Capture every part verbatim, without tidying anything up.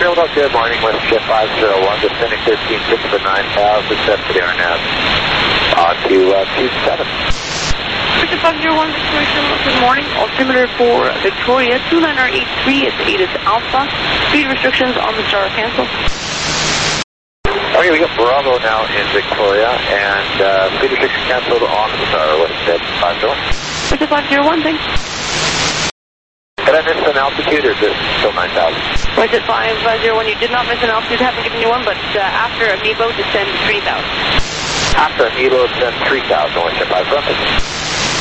Montreal, good morning, WestJet five zero one, descending thirteen six for nine thousand, set for the R N A V. On to uh, two seven. WestJet five zero one, Victoria, good morning, altimeter for Victoria, two nine R eight three, it's ATIS Alpha, speed restrictions on the star cancel. Okay, we got Bravo now in Victoria, and uh, speed restrictions canceled on the star, WestJet five zero one. WestJet five zero one, thanks. Did I miss an altitude, or is this still nine thousand? WestJet five zero one, you did not miss an altitude, haven't given you one, but uh, after Amiibo, descend three thousand. After Amiibo, descend three thousand, WestJet five zero one.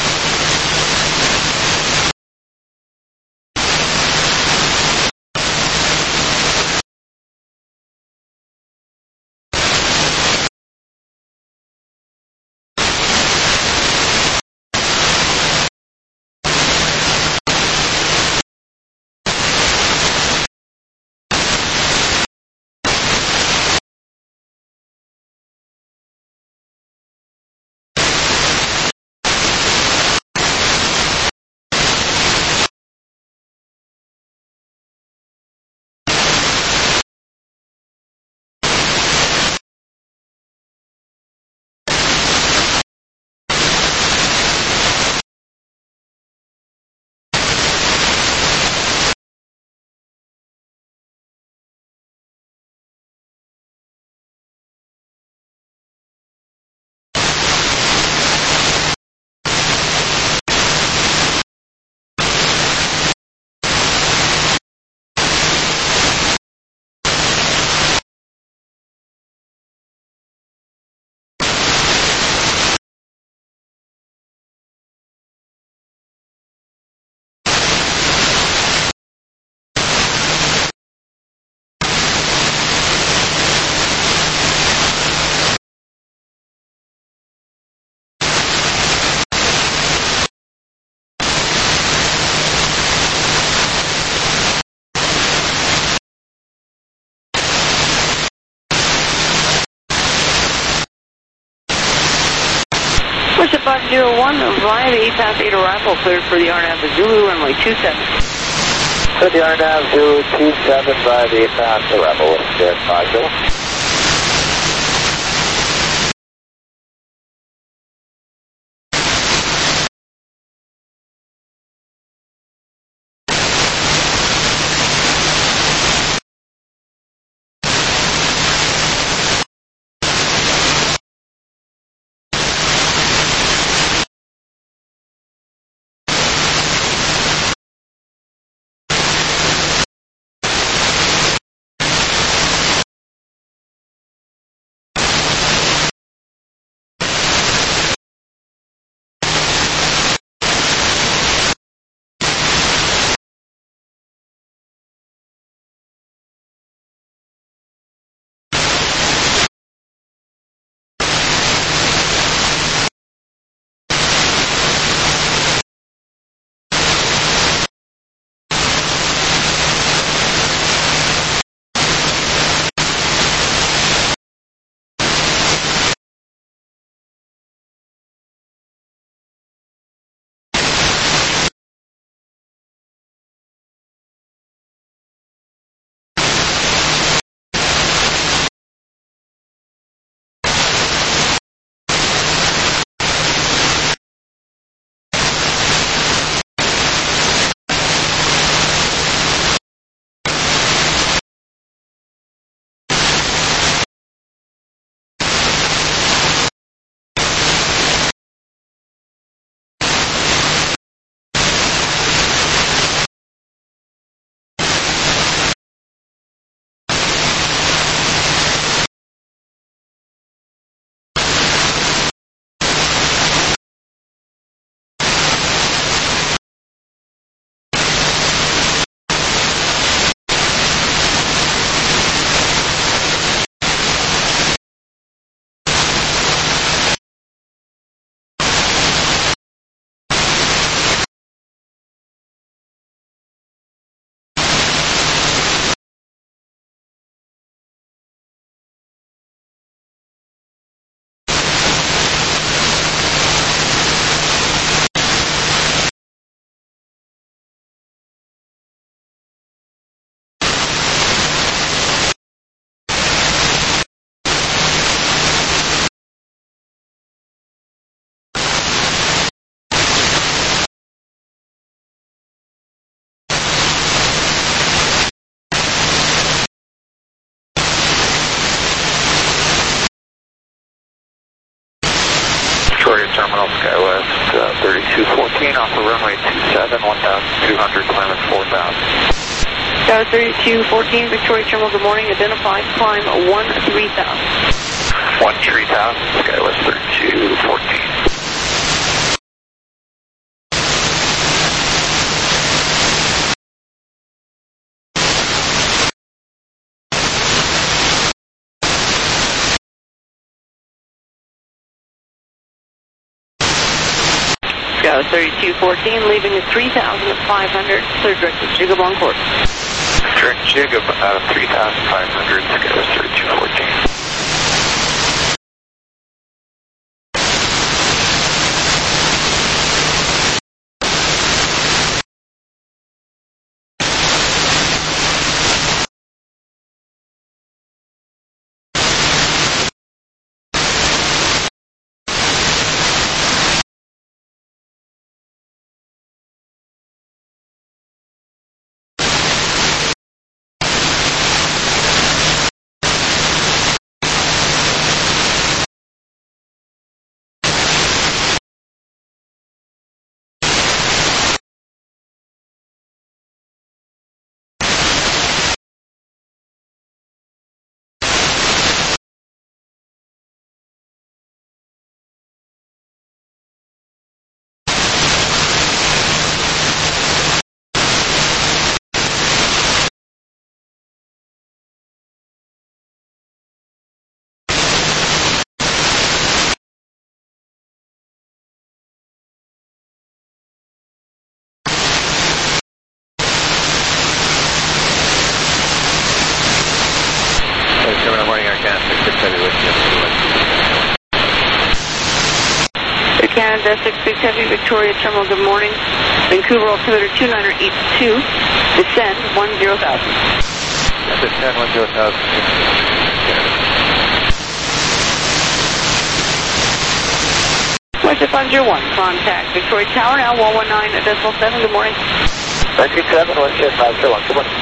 WestJet five zero one, via the eight past eight arrival, cleared for the R N A V Zulu, runway two seven. For the R N A V Zulu two seven via the eight past arrival, WestJet five zero one. seven, one thousand two hundred, climb at four thousand. Tower thirty-two fourteen, Victoria Terminal, good morning. Identified, climb one three thousand. one three thousand, SkyWest thirty-two fourteen. SkyWest thirty-two fourteen, leaving at three thousand five hundred, clear direct to Jigabong course. Direct jig of uh, three thousand five hundred, SkyWest thirty-two fourteen. Canada six six Heavy, Victoria Terminal, good morning. Vancouver altimeter two nine eight two, descend one zero thousand. Descend one zero thousand. West five zero one, contact Victoria Tower, now one one nine decimal seven, good morning. nine two seven, West five zero one, good morning.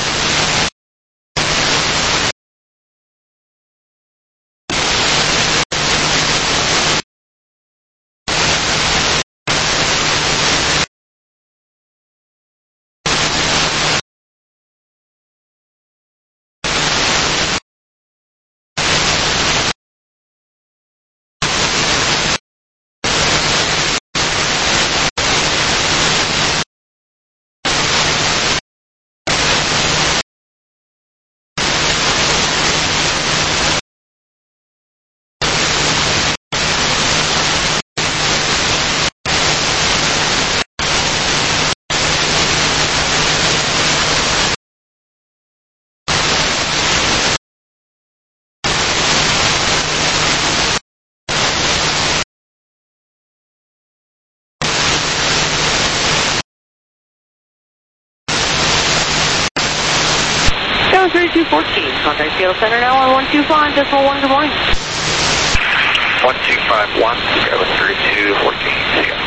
thirty-two fourteen, contact Seattle Center now on one two five decimal one, good morning. one two five one, SkyWest thirty-two fourteen, see ya.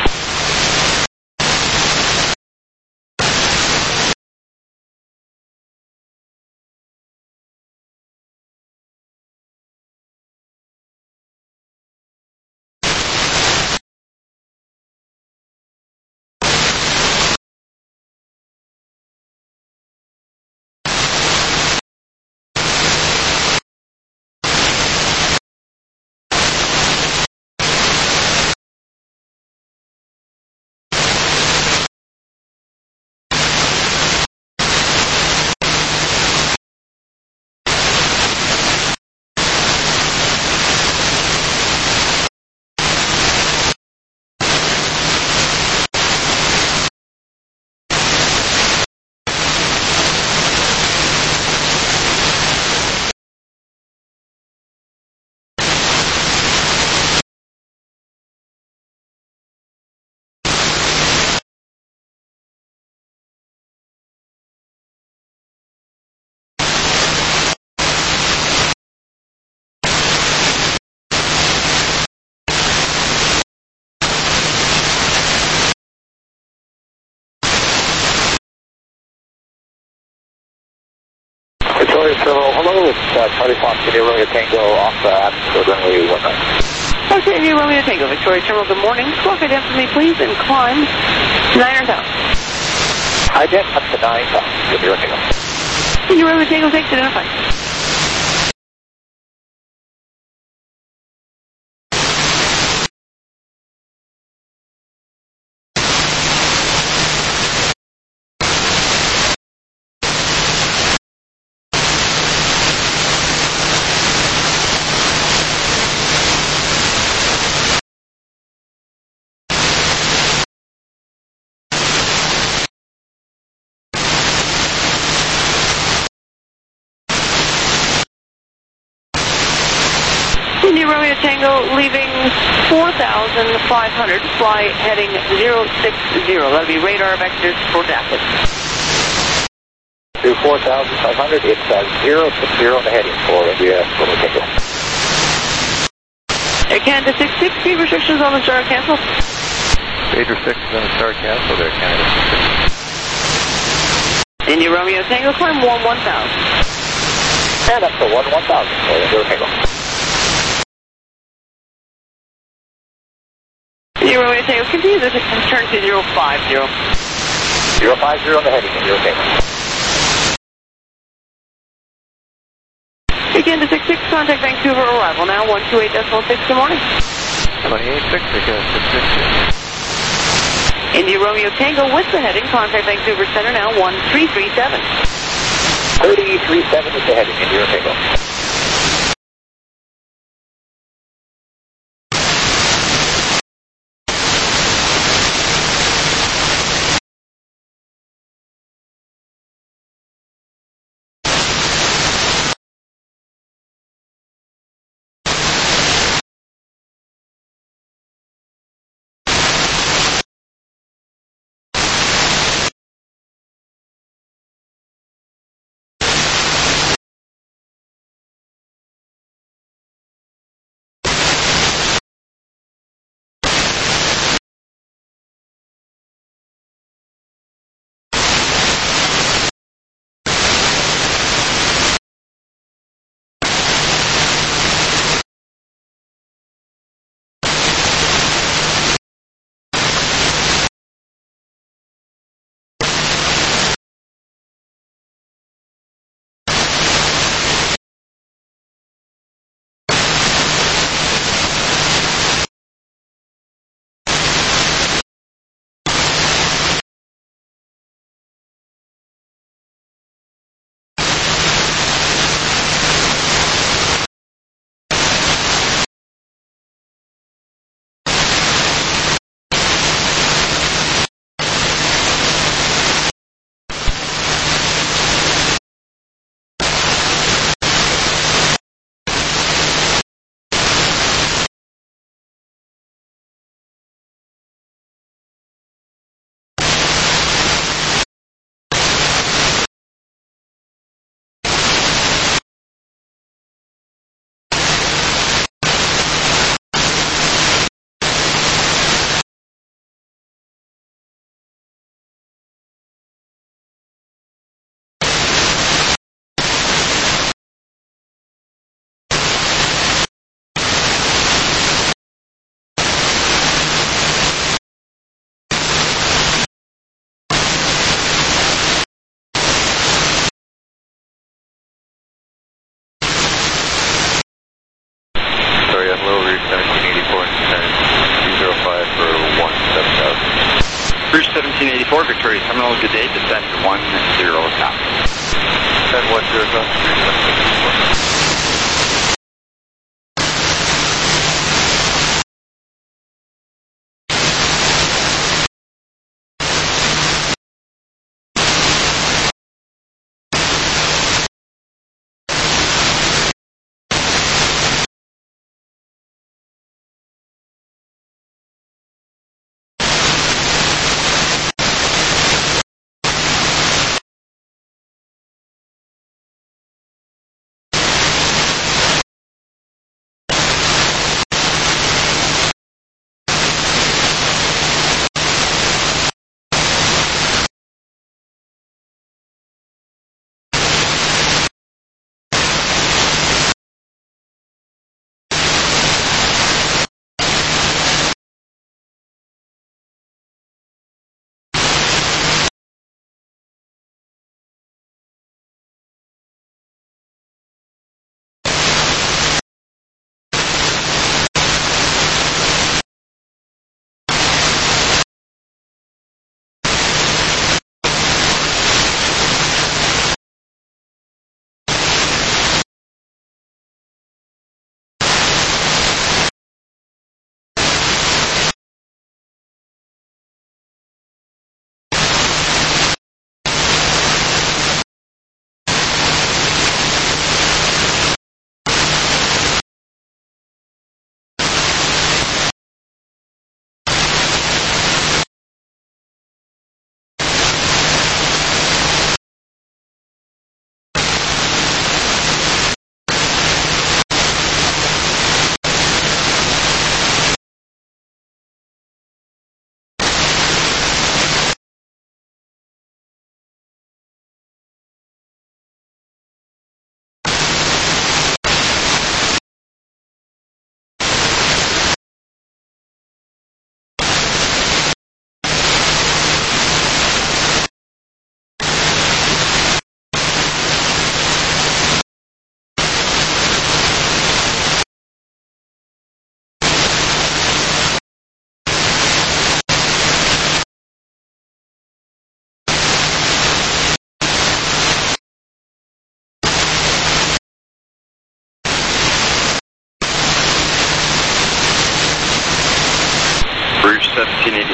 Victoria Terminal, hello, it's uh, Charlie Fox, India Romeo Tango off the Atkinson runway one nine. Okay, India Romeo Tango, Victoria Terminal, good morning. Squawk identify me, please, and climb nine thousand. Ident up to nine thousand. You're okay. India Romeo Tango, thanks, identify. India Romeo Tango, leaving four thousand five hundred, fly heading zero six zero. That'll be radar vectors for Dapit. To four thousand five hundred, it's uh, zero six zero on the heading for India Romeo Tango. Air Canada six six, speed restrictions on the star cancel. Speed restrictions on the star cancel there, Canada six six. India Romeo Tango, climb one one thousand. And up to one one thousand for India Tango. India Romeo Tango, continue this turn to zero five zero. zero five zero on the heading, India Tango. Again to six six, contact Vancouver arrival now, one two eight decimal six, good morning. twenty-eight six, again, six six. India Romeo Tango with the heading, contact Vancouver Center now, one three three seven. three three seven is the heading, India Tango. seventeen eighty-four, Victoria Terminal, good day, descend one zero south. Descend one zero south.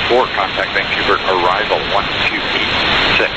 four, contact Vancouver, arrival one two eight six.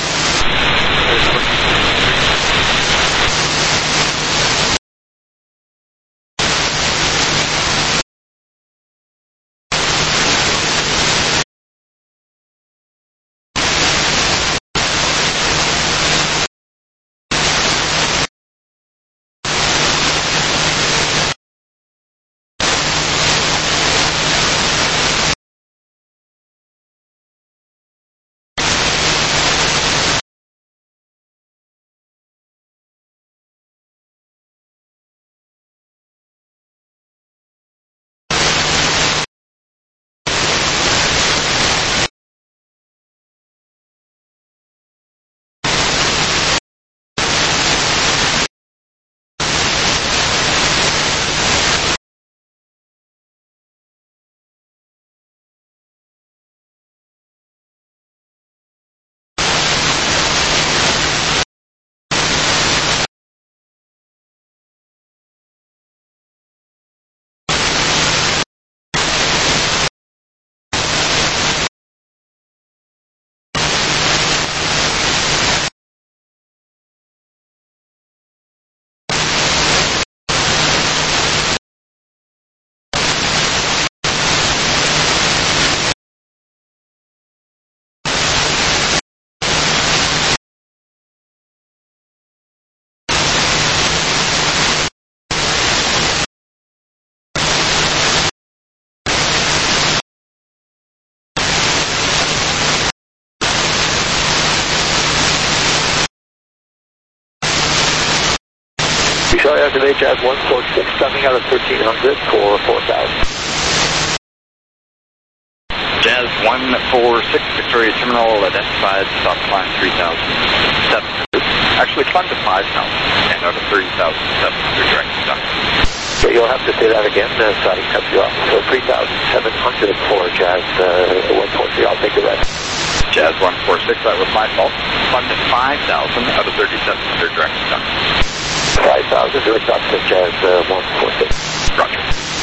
Victoria activate Jazz one four six, coming out of thirteen hundred for four thousand. Jazz one four six, Victoria Terminal, identified, stop climb three thousand seven hundred. Actually climbed to five thousand, and out of thirty thousand seven hundred direct stop. Okay, you'll have to say that again, uh, so I can cut you off. So three thousand seven hundred for Jazz uh, one four three, I'll take the rest. Jazz one four six, that was my fault. Climbed to five thousand out of thirty-seven hundred direct stop. five thousand, direct stop to Jazz uh, one four six. Roger.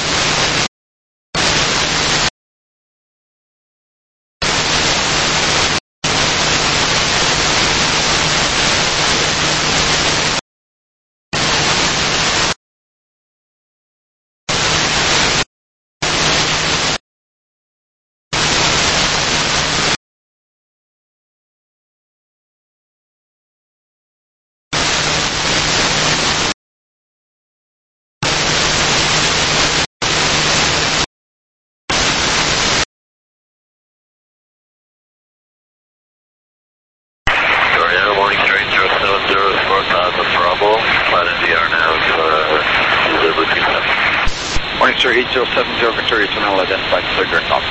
Morning, sir. eight zero seven zero Victoria Terminal, identified clear direct off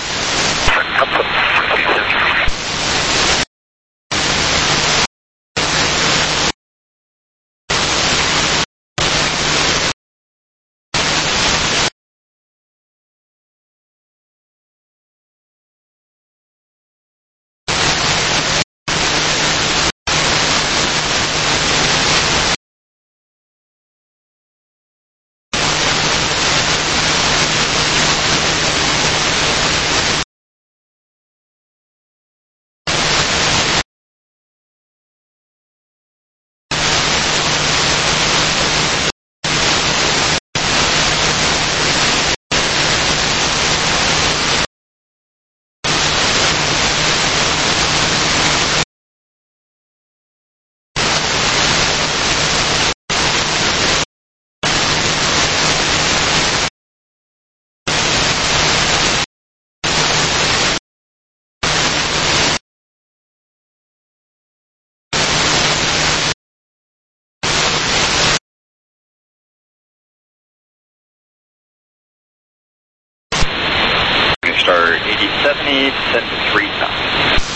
Star eighty seventy, send to three thousand.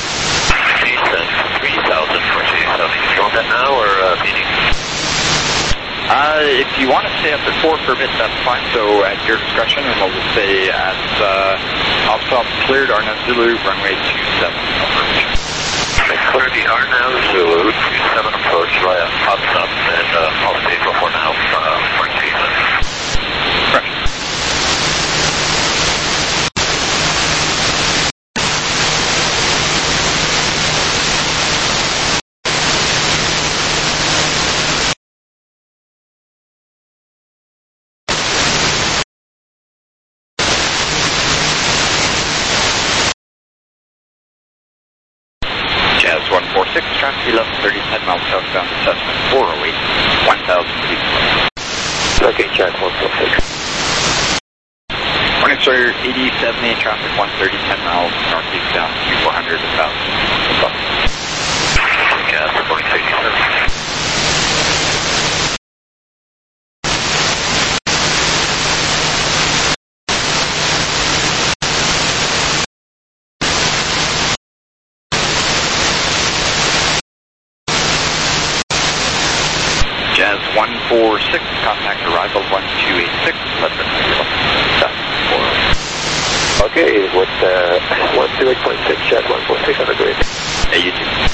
three thousand for J seven. You want that now or uh, meeting? Uh, if you want to stay up at four for a bit, that's fine. So at your discretion, and we'll just stay at uh, Alpha cleared Arnav Zulu, runway two seven approach. Clear the Arnav Zulu, two seven approach via hot stop, and uh, I'll stay for four now uh, for J seven. Correct. eleven thirty, ten miles southbound to Cessna four oh eight, one thousand feet. Okay, check one four six. Morning, sir. eighty seventy, traffic one thirty, ten miles northeast down to four hundred, one thousand. Gas, one sixty-seven. Jazz one four six, contact arrival one two eight six, Lebanon. Okay, with uh, one two eight point six, Jazz one four six on the grid. Hey, you too.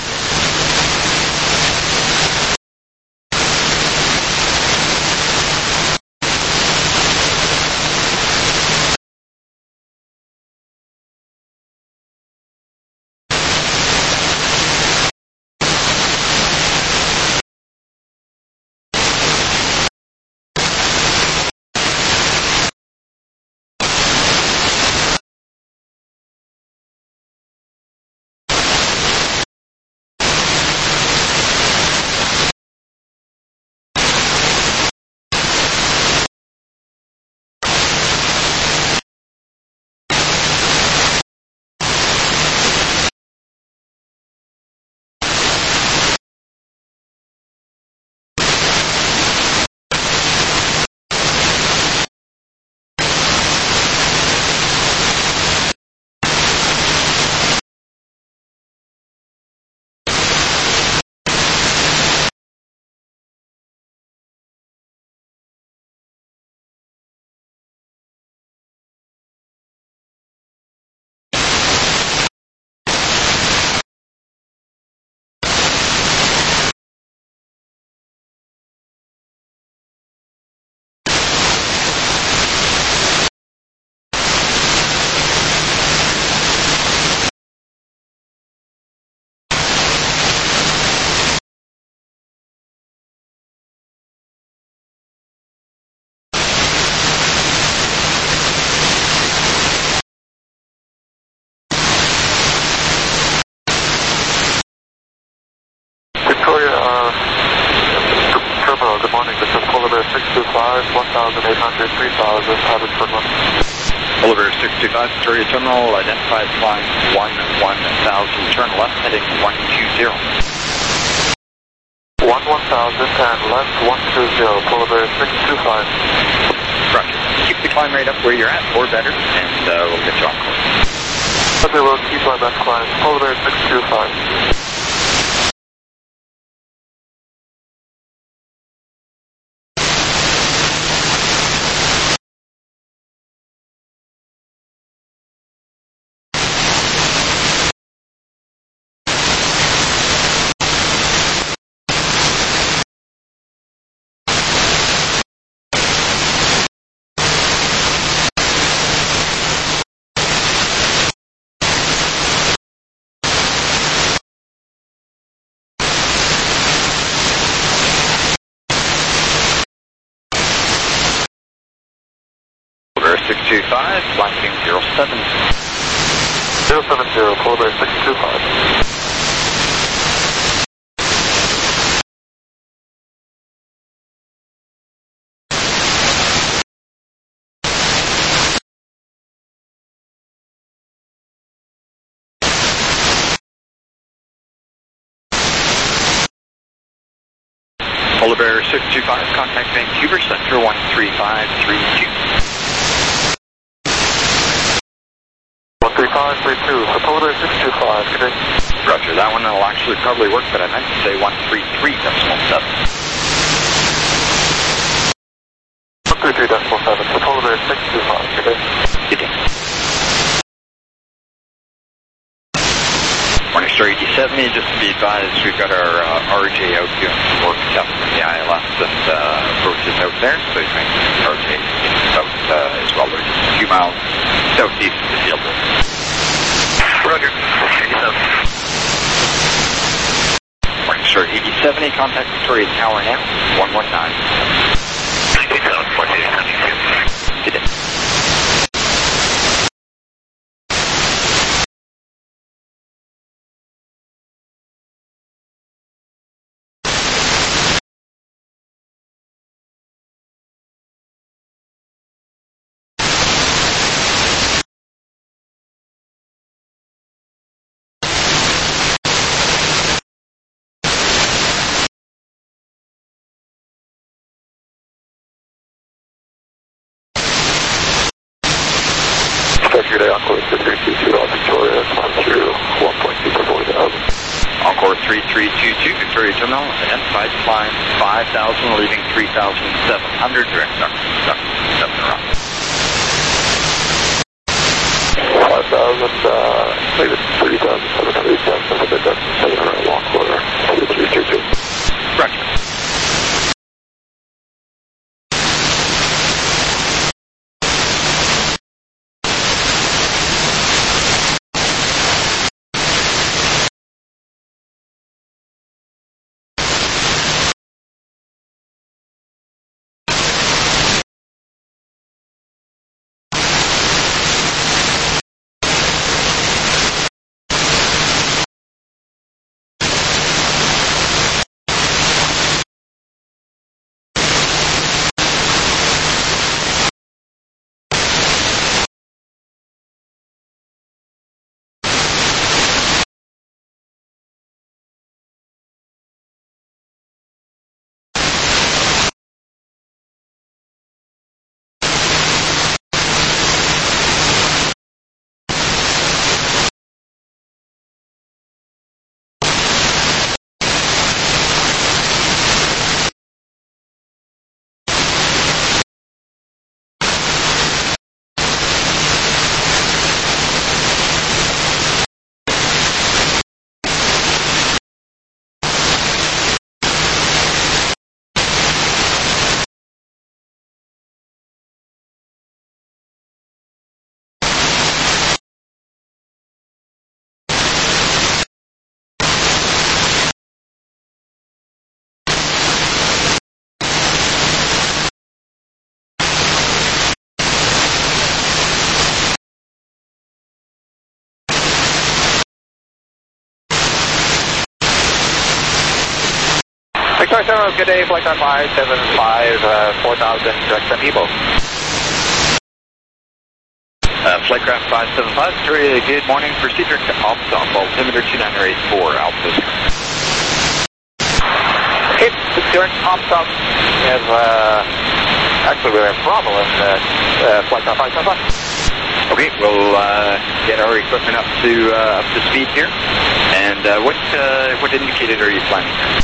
Victoria, uh, Terminal, good morning. This is Polar Bear six two five, one thousand eight hundred, three thousand, average per month. Polar Bear six two five, Victoria Terminal, identified flying one one thousand, turn left heading one two zero. one one thousand and left one two zero, Polar Bear six two five. Roger. Keep the climb rate up where you're at, or better, and uh, we'll get you on course. Okay, we'll keep our best climb. Polar Bear six two five. six two five, flanking zero seven. zero seven zero, Polar Bear six two five. Polar Bear six two five, contact Vancouver Center one three five three two. one three five three two, so Polar Bear six two five, good day. Roger, that one will actually probably work, but I meant to say one three three decimal seven. one three three decimal seven, so Polar Bear six two five, good day. Good day. Morning Star eighty seventy, just to be advised, we've got our uh, R J out doing some work up from the I L S and uh, approaches out there, so he's making R J south uh, as well. We're just a few miles southeast of the field. Roger, eighty-seven. Morning Star eighty seventy, contact Victoria Tower now, one one nine. eighty-seven, forty-eight, Good day. Sunday, Encore three three two two, all Victoria, climb through one point two four thousand. Encore three three two two, Victoria Terminal, identified climb five thousand, leaving three thousand seven hundred, direct duck, duck, seven around. five thousand, uh, maybe three thousand seven hundred, that's seven around long quarter, three three two two. Roger. Victoria Terminal, good day, flight time five seven five, uh, four thousand, direct send Evo. Uh, Flightcraft five seven five, Victoria, good morning, proceed direct to Alpha, altimeter two nine eight four, Alpha. Okay, direct Alpha, we have, uh, actually we have Bravo in, uh, uh, flight time five seven five. Okay, we'll uh, get our equipment up to uh, up to speed here. And uh, what uh, what indicator are you flying here?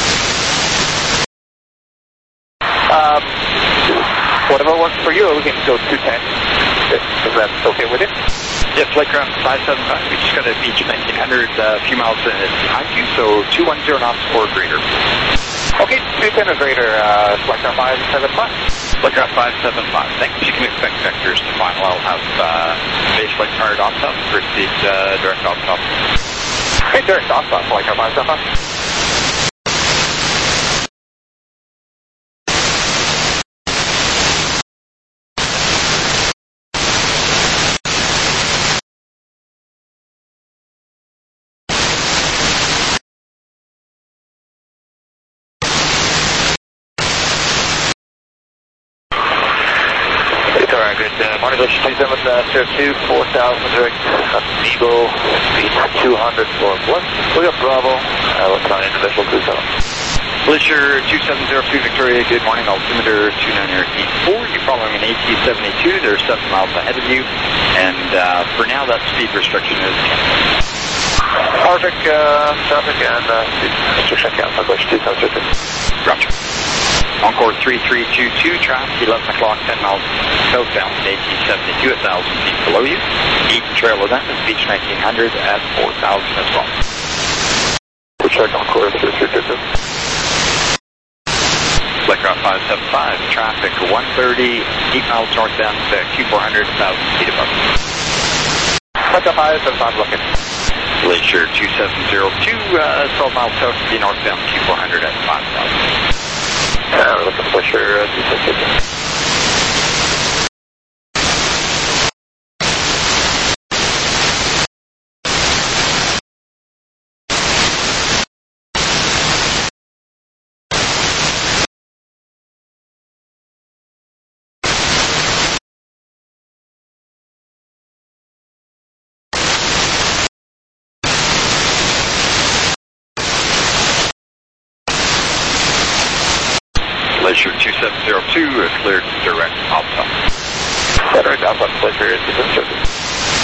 Um, whatever works for you, we can go two ten. If, if that's okay with you. Yeah, Flightcraft five seven five. We just got a Beach nineteen hundred uh, a few miles behind you, so two one zero knots or greater. Okay, two ten or greater, uh, Flightcraft five seven five. Flightcraft five seven five. Thanks. You can expect vectors to final. I'll have uh, base flight card off top, proceed uh, direct off top. Okay, direct off top, Flightcraft five seven five. Good uh, morning, Glacier two seven zero two, four thousand direct, Eagle, speed two hundred northwest. We got Bravo, uh, what's on individual two seven. Glacier two seven zero two, Victoria, good morning, altimeter two nine eight four. You're following an A T seventy-two, they're seven miles ahead of you, and uh, for now that speed restriction is Perfect, uh, traffic and uh, speed restriction cancel, Glacier two seven zero two. Roger. Encore three three two two, traffic, eleven o'clock, ten miles southbound, A T seventy-two, one thousand feet below you. Eaton Trail event is Beach nineteen hundred at four thousand as well. We'll check Encore three three two two. Flightcraft five seven five, traffic one thirty, eight miles northbound, Q four hundred, one thousand feet above. Flightcraft five seven five, looking. Glacier two seven zero two, uh, twelve miles south of the northbound, Q four hundred at five thousand. Uh, we're looking for Glacier uh, two seven zero two. Glacier two seven zero two is cleared direct Alpha. Yeah, direct Alpha, Glacier two seven zero two.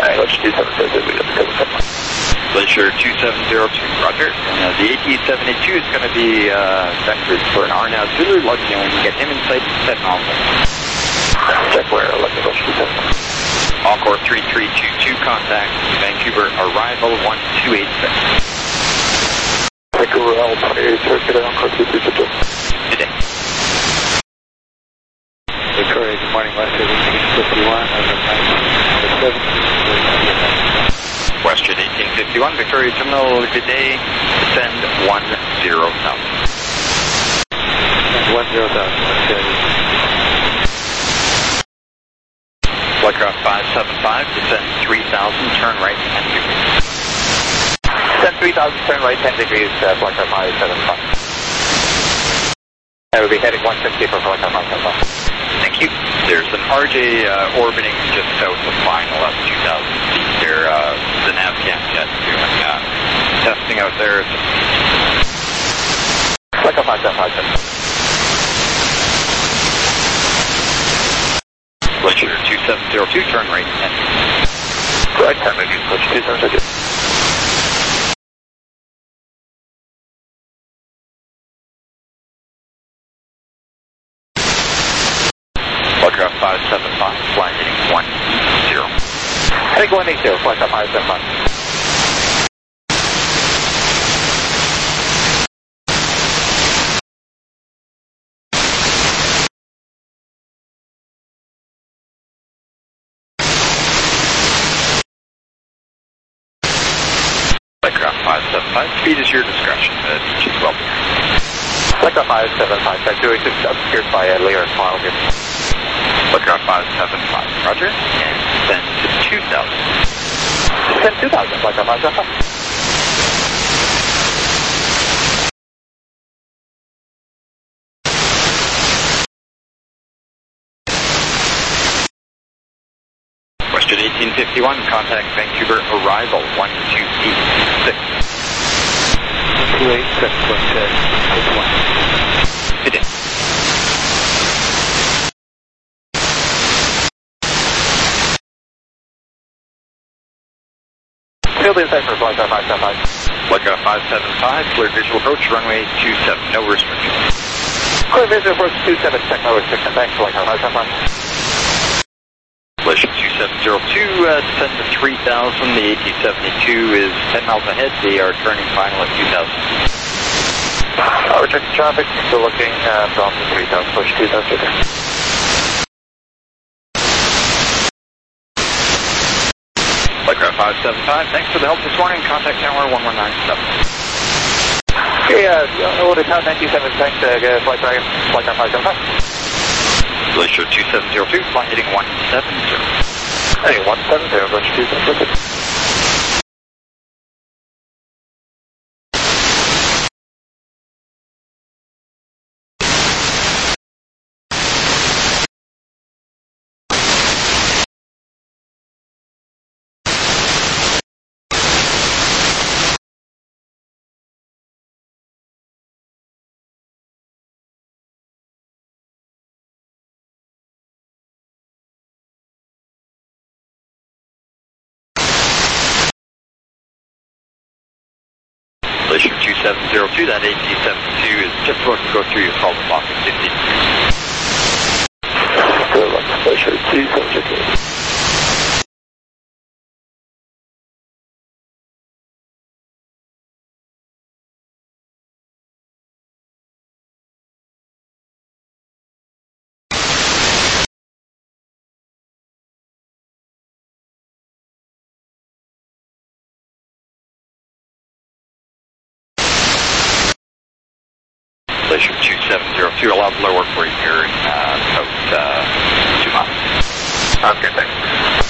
English two seven zero two, we got the code seven. Glacier two seven zero two, roger. Uh, the A T seventy-two is going to be uh, vectored for an R N A V Zulu, lucky when you get him in sight, set and alpha. Check where, lucky English two seven. Encore three three two two, contact Vancouver, arrival one two eight six. Vancouver, L twenty-eight, circuit, Encore two three two two. Good day. Victoria, good morning, West eighteen fifty-one, over seven. Western eighteen fifty-one, Victoria Terminal, good day, descend one zero thousand. one zero thousand, okay. Flightcraft five seven five, descend three thousand, turn right ten degrees. Descend three thousand, turn right ten degrees, uh, Flightcraft five seven five. I will be heading one fifty for Flightcraft five seven five. Thank you. There's an R J uh, orbiting just south of final at two thousand feet there. Uh, the NavCam jet doing uh, testing out there. Flightcraft five seven five. Glacier two seven zero two, turn right ten. Right ten degrees, Glacier two seven zero two. Flightcraft five seven five, flying heading one zero. Heading one eight zero, Flightcraft five seven five. Flightcraft five seven five, speed is your discretion, uh, Beach is well behind. Flightcraft five seven five, doing just obscured by a layer of smile here. Flightcraft five seven five, roger, and descend to two thousand. Descend two thousand, Flightcraft five seven five. Western eighteen fifty-one, contact Vancouver, arrival one two eight six. two eight six, Flightcraft fifty-one. Good day. Field inside for Flightcraft five seven five. Flightcraft five seven five, clear visual approach, runway two seven, no restrictions. Clear visual approach two seven, check no restriction. Thanks, Flightcraft five seven five. Glacier two seven zero two, uh, descend to three thousand. The A T seventy-two is ten miles ahead. They are turning final at two thousand. Uh, we're checking traffic, still looking uh, from three thousand, push two thousand. Flightcraft five seven five, thanks for the help this morning. Contact tower one one nine seven. Okay, uh, order town ninety-seven, thanks, uh, Flight Dragon, Flightcraft five seven five. Glacier two seven zero two, flight heading one seven zero. Hey, one seven zero, Glacier two seven zero two. Glacier two seven zero two, that A T seventy-two is just about to go through your call block at fifty. Glacier two seven zero two. Glacier two seven zero two, a lot lower for you here in uh, about uh, two miles. Okay, thanks.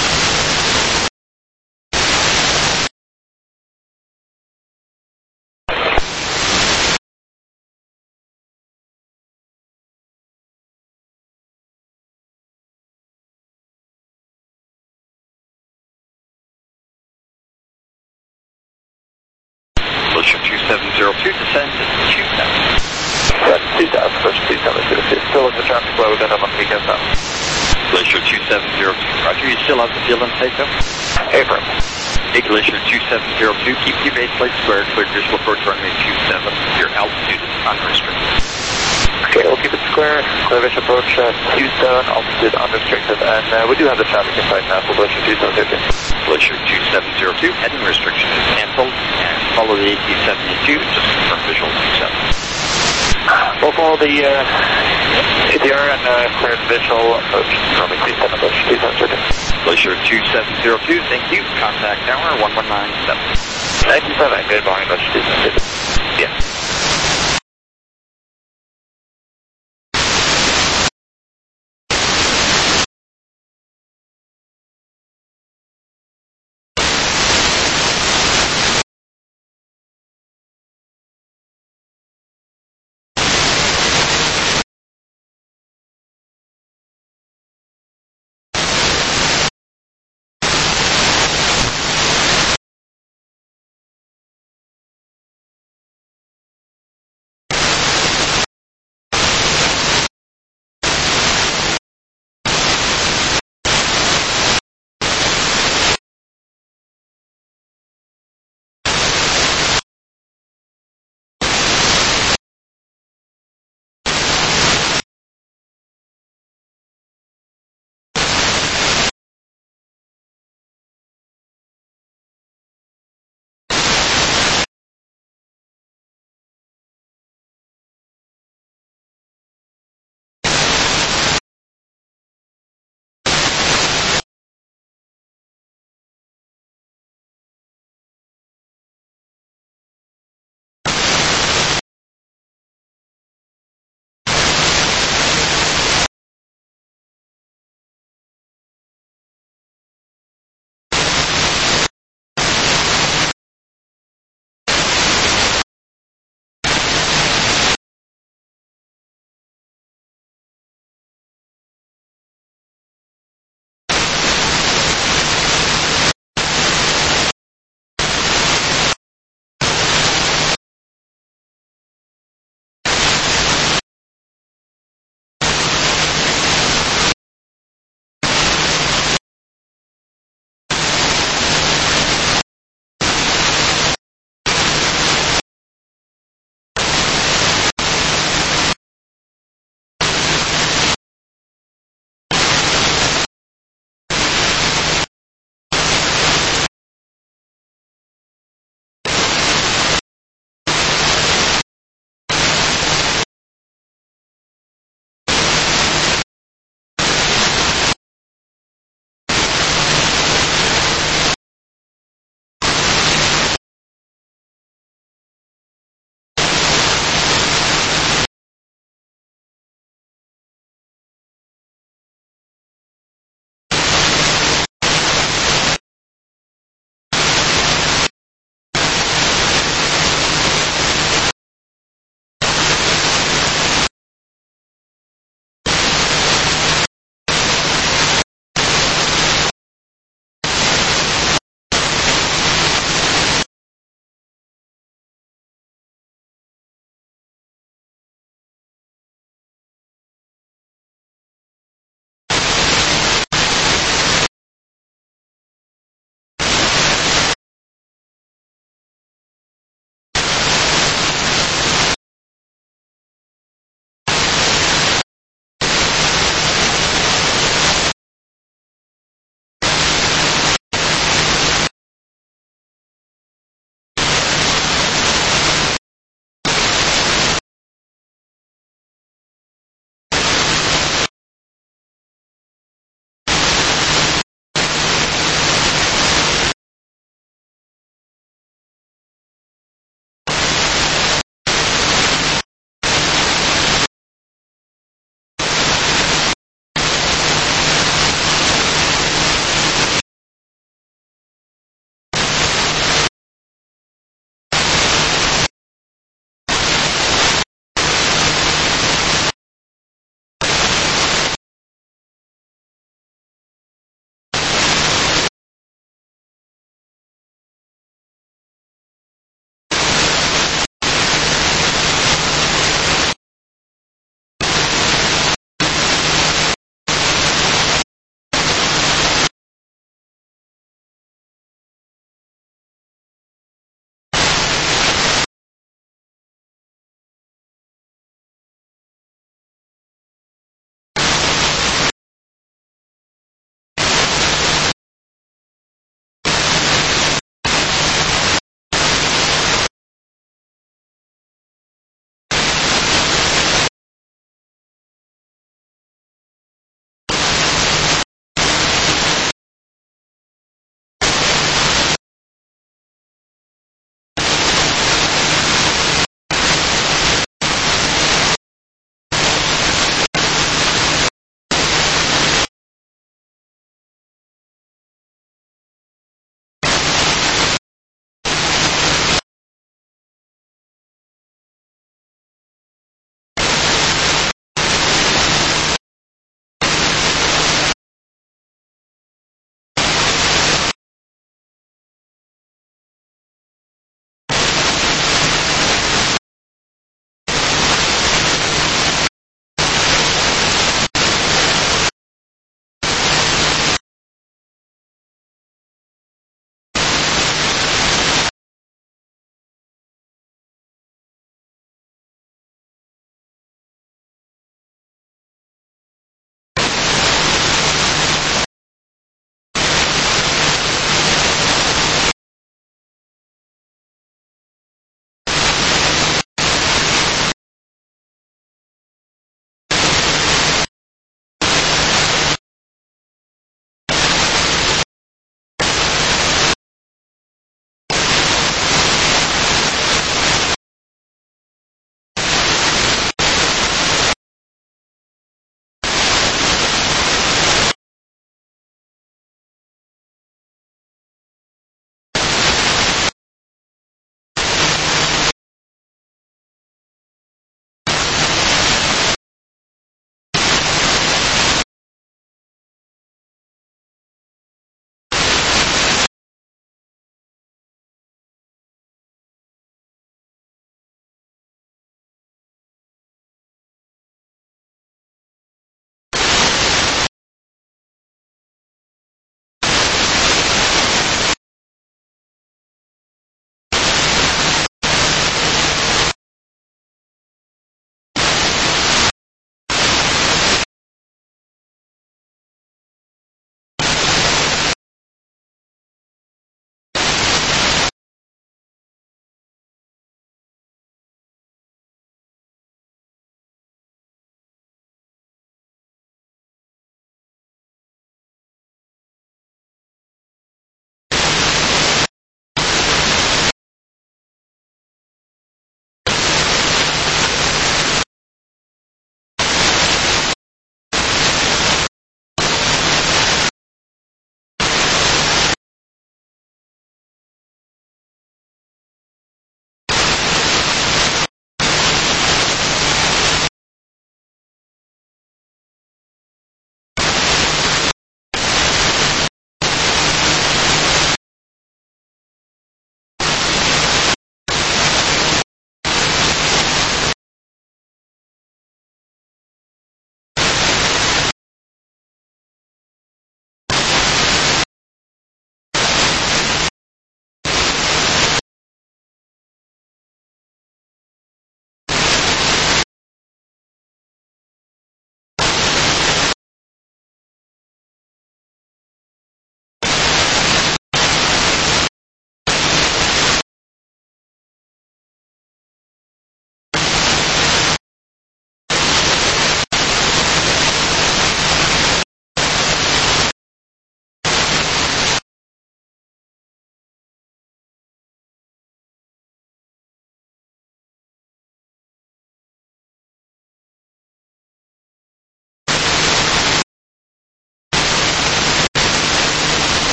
Glacier two seven zero two, descend to two thousand. That's two thousand, Glacier two seven zero two. Still in the traffic flow, then I'm on weekend now. Glacier two seven zero two, roger. You still have the field in sight, though? Affirm. Hey, Glacier two seven zero two, keep your base flight square, clear visual approach runway two seven. Your altitude is unrestricted. Okay, we'll keep it square. Clear visual approach uh, two seven, altitude unrestricted, and uh, we do have the traffic in sight now for Glacier two seven zero two. Glacier two seven zero two, heading restriction is cancelled, and follow the A T seventy-two, just confirm visual two seven. We'll follow the uh, A T R and uh, clear visual approach runway two seven, Glacier two seven zero two. Glacier two seven zero two, thank you. Contact tower one one nine seven. ninety-seven, good morning, Glacier two seven zero two. Yeah.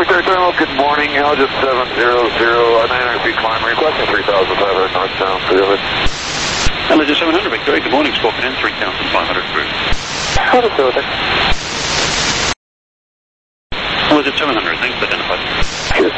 Victoria Terminal, good morning. Algis seven zero zero, nine hundred feet climb, requesting three thousand five hundred northbound. Good. Algis seven hundred, Victoria, good morning. Spoken in, three thousand five hundred through. What is it? Algis seven hundred, thanks, identified. Good.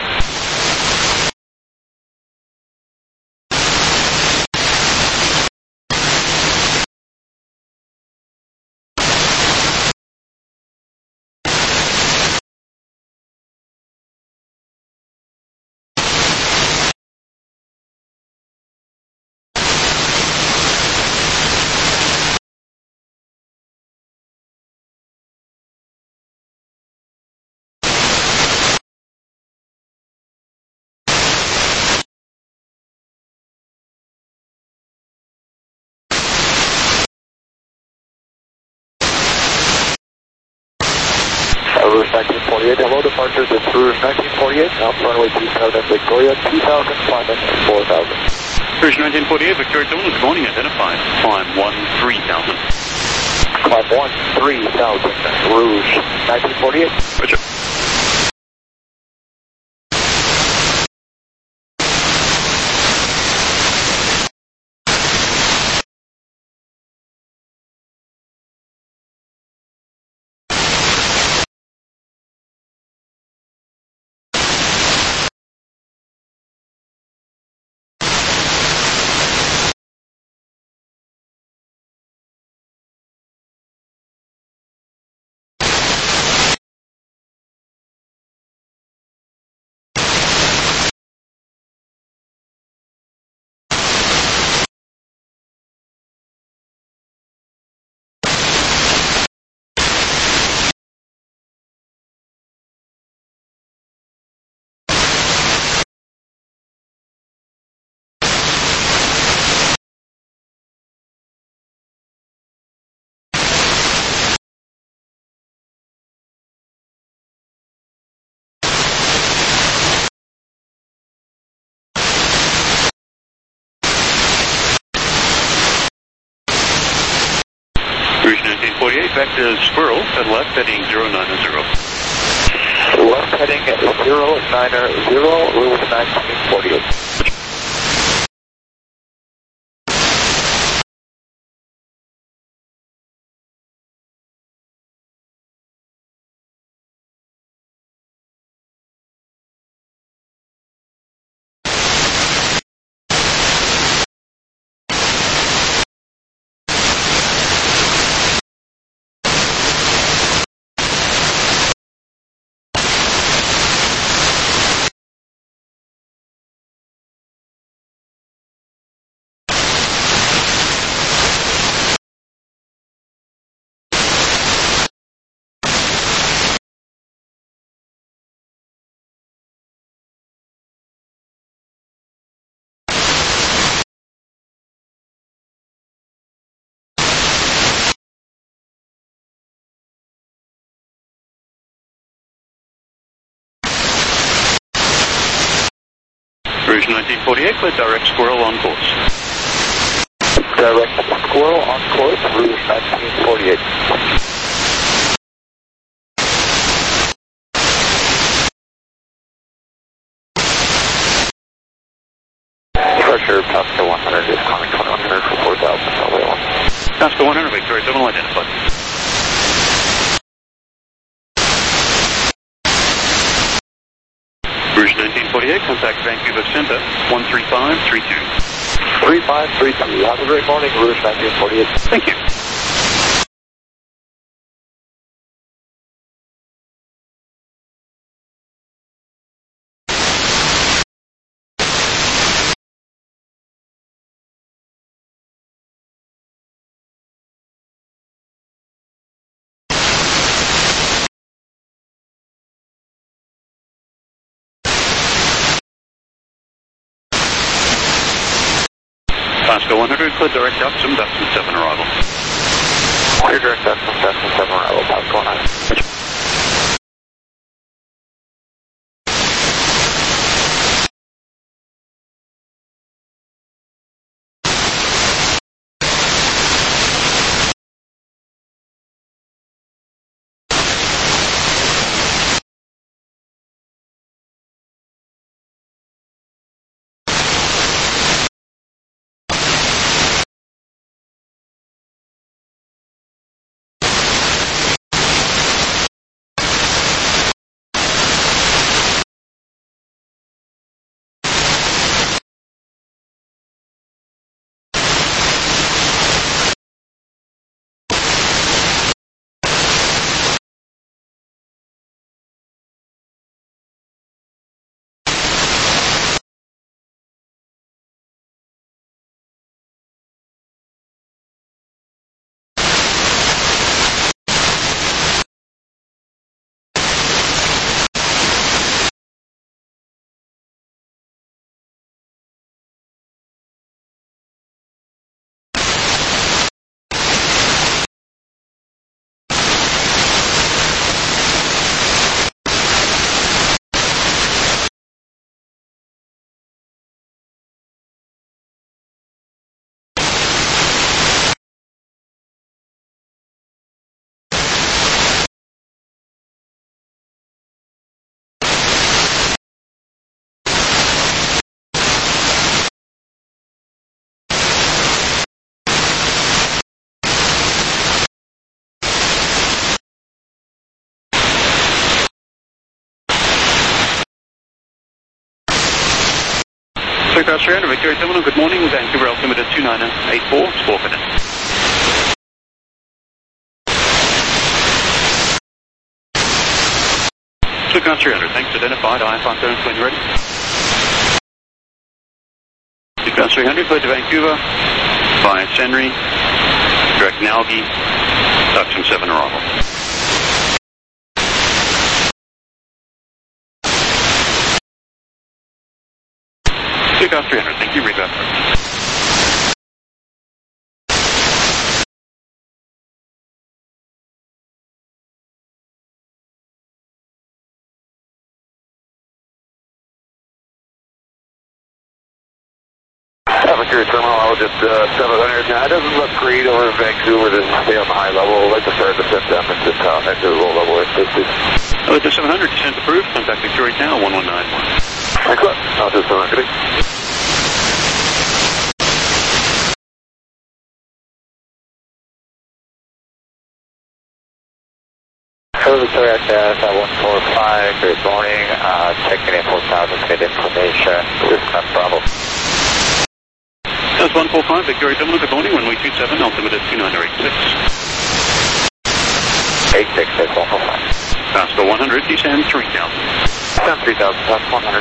Rouge nineteen forty-eight, hello, departures is Rouge nineteen forty-eight, now runway two seven, Victoria, two thousand, climbing four thousand. Rouge nineteen forty-eight, Victoria Terminal, good morning, identified. Climb one three thousand. Climb one three thousand, Rouge nineteen forty-eight. Roger. Rouge nineteen forty-eight, back to Squirrel, at left, heading zero nine zero. Left heading zero nine zero, Rouge nineteen forty-eight. Rouge nineteen forty-eight, clear direct Squirrel on course. Direct Squirrel on course, Rouge nineteen forty-eight. Pressure, Pasco one hundred is coming from one hundred for four thousand, runway one. Pasco one hundred, Victoria Terminal, identified. Rouge nineteen forty-eight, contact Vancouver Center, one three five three two. three five three two, have a great morning, Rouge nineteen forty-eight. Thank you. Pasco one hundred, clear direct up to Dustin seven arrival. Clear direct up to Dustin seven arrival, Pasco one hundred. Supercross three hundred, Victoria Terminal, good morning. Vancouver altimeter two nine eight four, four minutes. Supercross three hundred, thanks, identified, I F R turns when ready. Supercross three hundred, go to Vancouver, via Senry, direct Nalgi, Duction seven arrival. Supercross three hundred, thank you, read that. Victoria Terminal, I was just uh, seven hundred. Now, it doesn't look great over in Vancouver to stay on the high level. I'd like to start to set them into, uh, into the low level airspace, please. Oh, it's seven hundred, descent approved. Contact Victoria Tower, one one nine one. Excellent. I'll just seven hundred. Hello, Victoria Tower, one four five, good morning. Uh, checking in four thousand feet information. This is Bravo. That's one four five, Victoria Terminal, good morning, runway two seven, altimeter two nine eight six. eight six, that's one four five. Fast one hundred, descend three thousand. Descend three thousand, that's one hundred.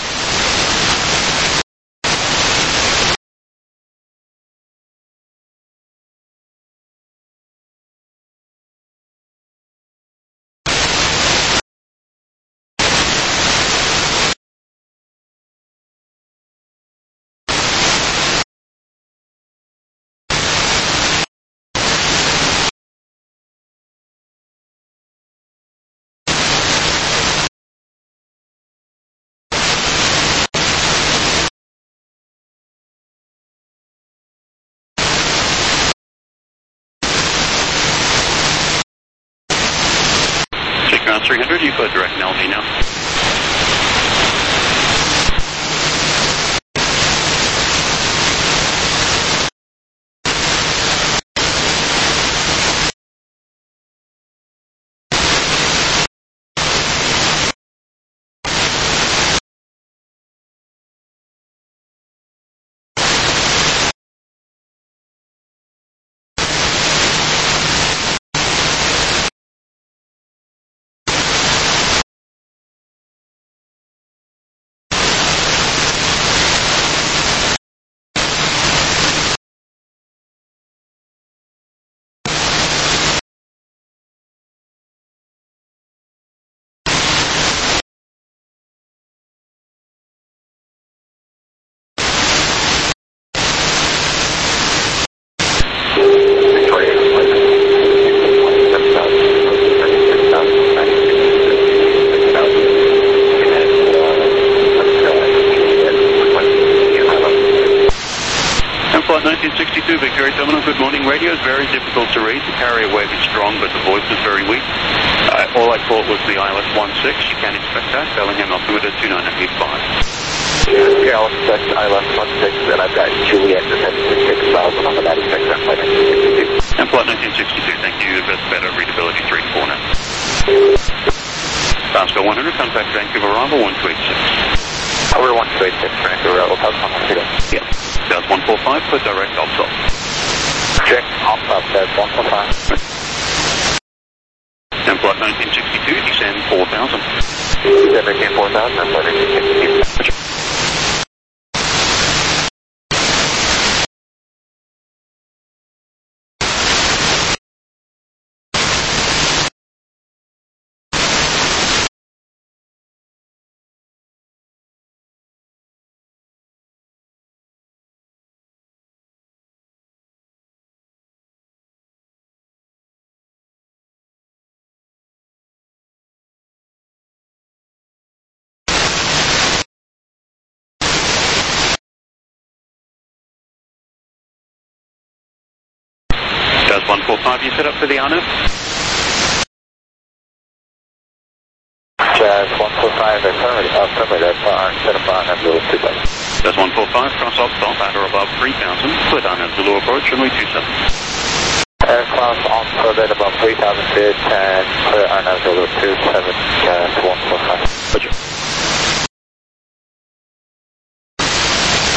Ground three hundred, you put direct Nalgi now. nineteen sixty-two, Victoria Terminal, good morning. Radio is very difficult to read. The carrier wave is strong, but the voice is very weak. Uh, all I caught was the I L S one six. You can expect that. Bellingham altimeter two nine eight five. Okay, I'll expect I L S one six, and I've got Juliet descending to six thousand on the ninety-six and flight nineteen sixty-two. And flight nineteen sixty-two, thank you. That's better. Readability three four now. Fastbell one hundred, contact Vancouver arrival one two eight six. Over one two eight six, Vancouver arrival, one two eight six. Yeah. That's one four five, put direct off top. Check, off top, that's one four five. And flight nineteen sixty-two, descend four thousand. Descend four thousand, and flight nineteen sixty-two. Does one four five, you set up for the honor? Jazz one four five, affirmative, affirmative, uh, set up on Zulu two thousand. Does one four five, cross off top at or above three thousand, split on Zulu approach, runway two seven. Aircraft on foot at above three thousand feet, and clear on Zulu two seven, Jazz one four five. Roger.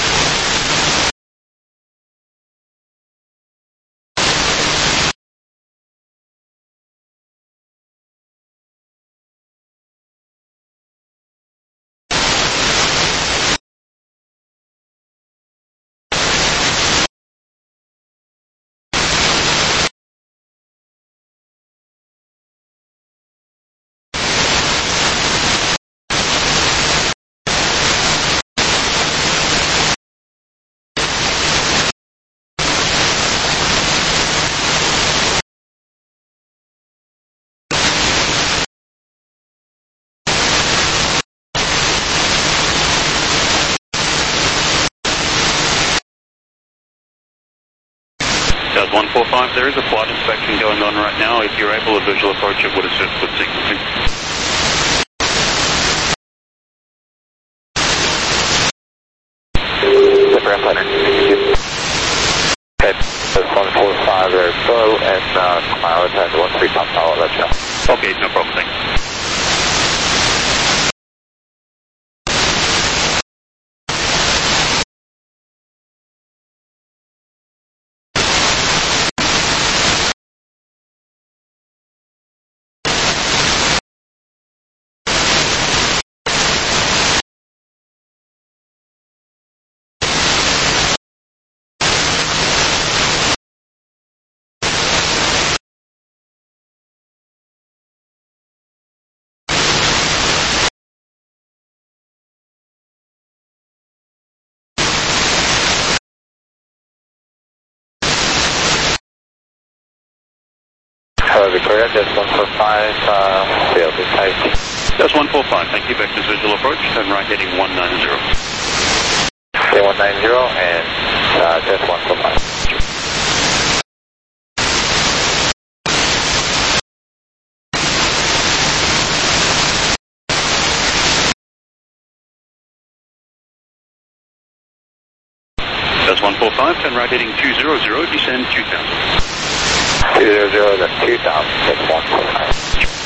Does one four five, there is a flight inspection going on right now. If you're able to visual approach, it would assist with sequencing. Head one four five, there's slow, and uh, mileage at one three pump, I'll let you know. Okay, no problem, thanks. Hello, Victoria, just one four five, uh, field is tight. That's one four five, thank you. Vector's visual approach, turn right heading one nine zero. Okay, one nine zero, and uh, just one four five. That's one four five, turn right heading two zero zero, descend two thousand. two zero zero, then two thousand, that's one four five.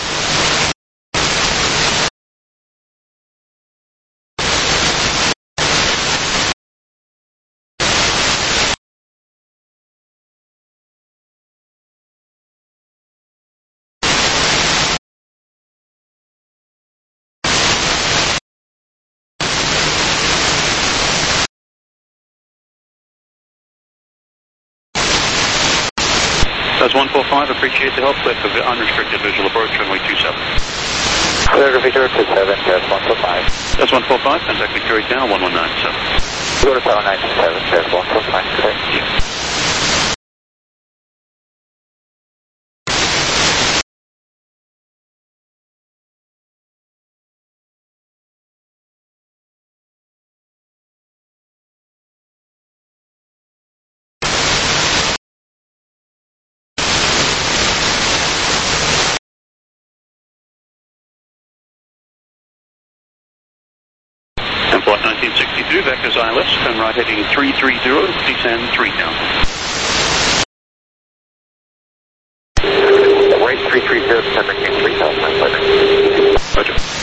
That's one four five, appreciate the help, clear for unrestricted visual approach, runway two seven. Clear Victoria two seven, just one four five. That's one four five, contact Victoria Tower one one nine seven. Go to seven nine seven, just one four five, clear. Yeah. And flight nineteen sixty-two, Vector's I L S, turn right heading three three zero, descend three thousand. Rate three three zero, descend three thousand, Roger.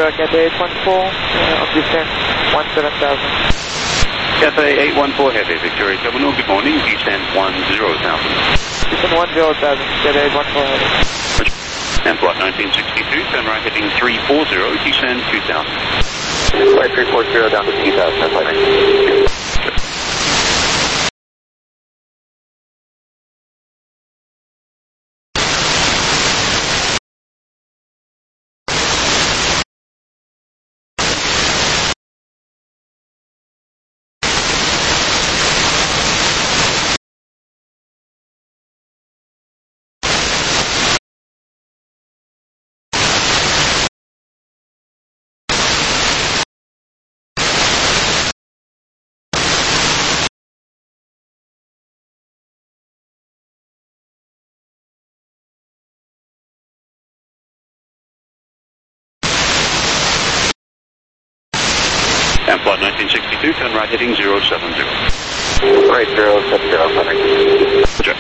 zero, Cathay eight one four, uh, on descent one seven thousand. Cathay eight one four Heavy, Victoria Terminal, good morning, descent one zero thousand. Descent one zero thousand, Cathay eight one four Heavy. And flight nineteen sixty-two, turn right heading three four zero, descend two thousand. Flight three four zero down to two thousand, that's flight nineteen sixty-two. And flight nineteen sixty-two, turn right heading zero seven zero. Right, zero seven zero, sorry. Roger.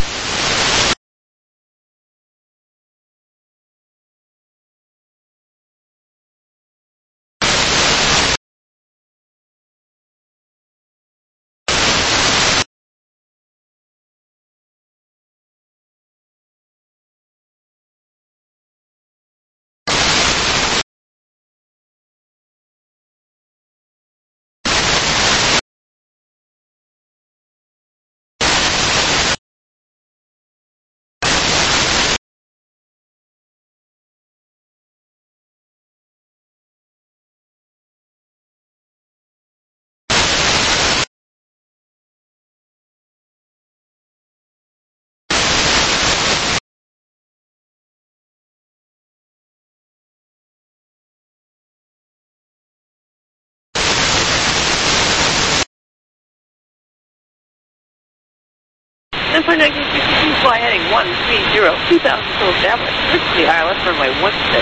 And for nineteen sixty-two, fly heading one three zero, two thousand still established. This is the I L S runway one six.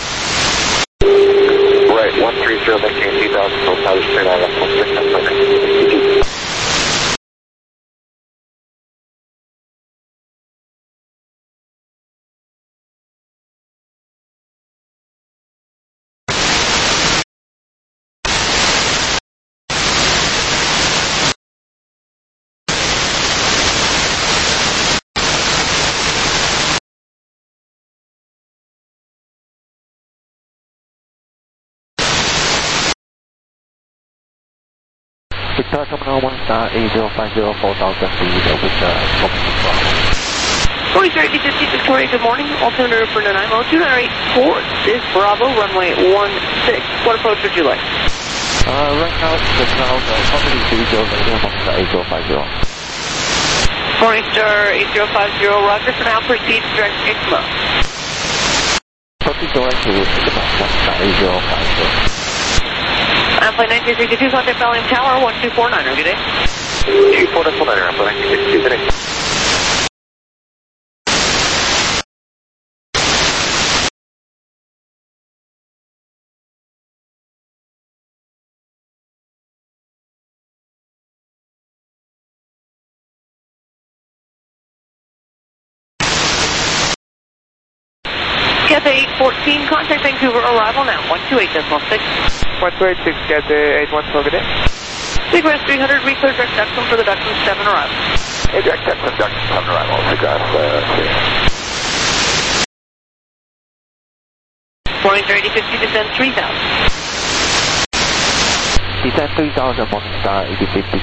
Right, one three zero, maintain two thousand, still established, straight I L S one six, that's flight nineteen sixty-two. Victoria Terminal one star eight zero five zero four thousand feet with uh, Tony Sir, D fifty Victoria, good morning. Altimeter for Nanaimo, two nine eight four, this is Bravo, runway one six. What approach would you like? Uh, right now, the cloud, uh, company three zero, one star eight zero five zero. Morning Star eight zero five zero, roger, for now proceed direct I C M O. Proceed direct to one star eight zero five zero. I'm flight nineteen sixty-two, contact Valium Tower, one two four nine, good day. two four nine, I'm flight nineteen sixty-two, good day. Cathay eight fourteen, contact Vancouver, arrival now, one two eight decimal six. one two eight six, Cathay eight one four, good day. Seagrass three hundred, reclear direct Duxton for the Duxton seven arrival. Hey, direct Duxton, Duxton seven arrival, Seagrass, uh, Morning Star eighty fifty, descend three thousand. Descend three thousand, Morning Star eighty fifty.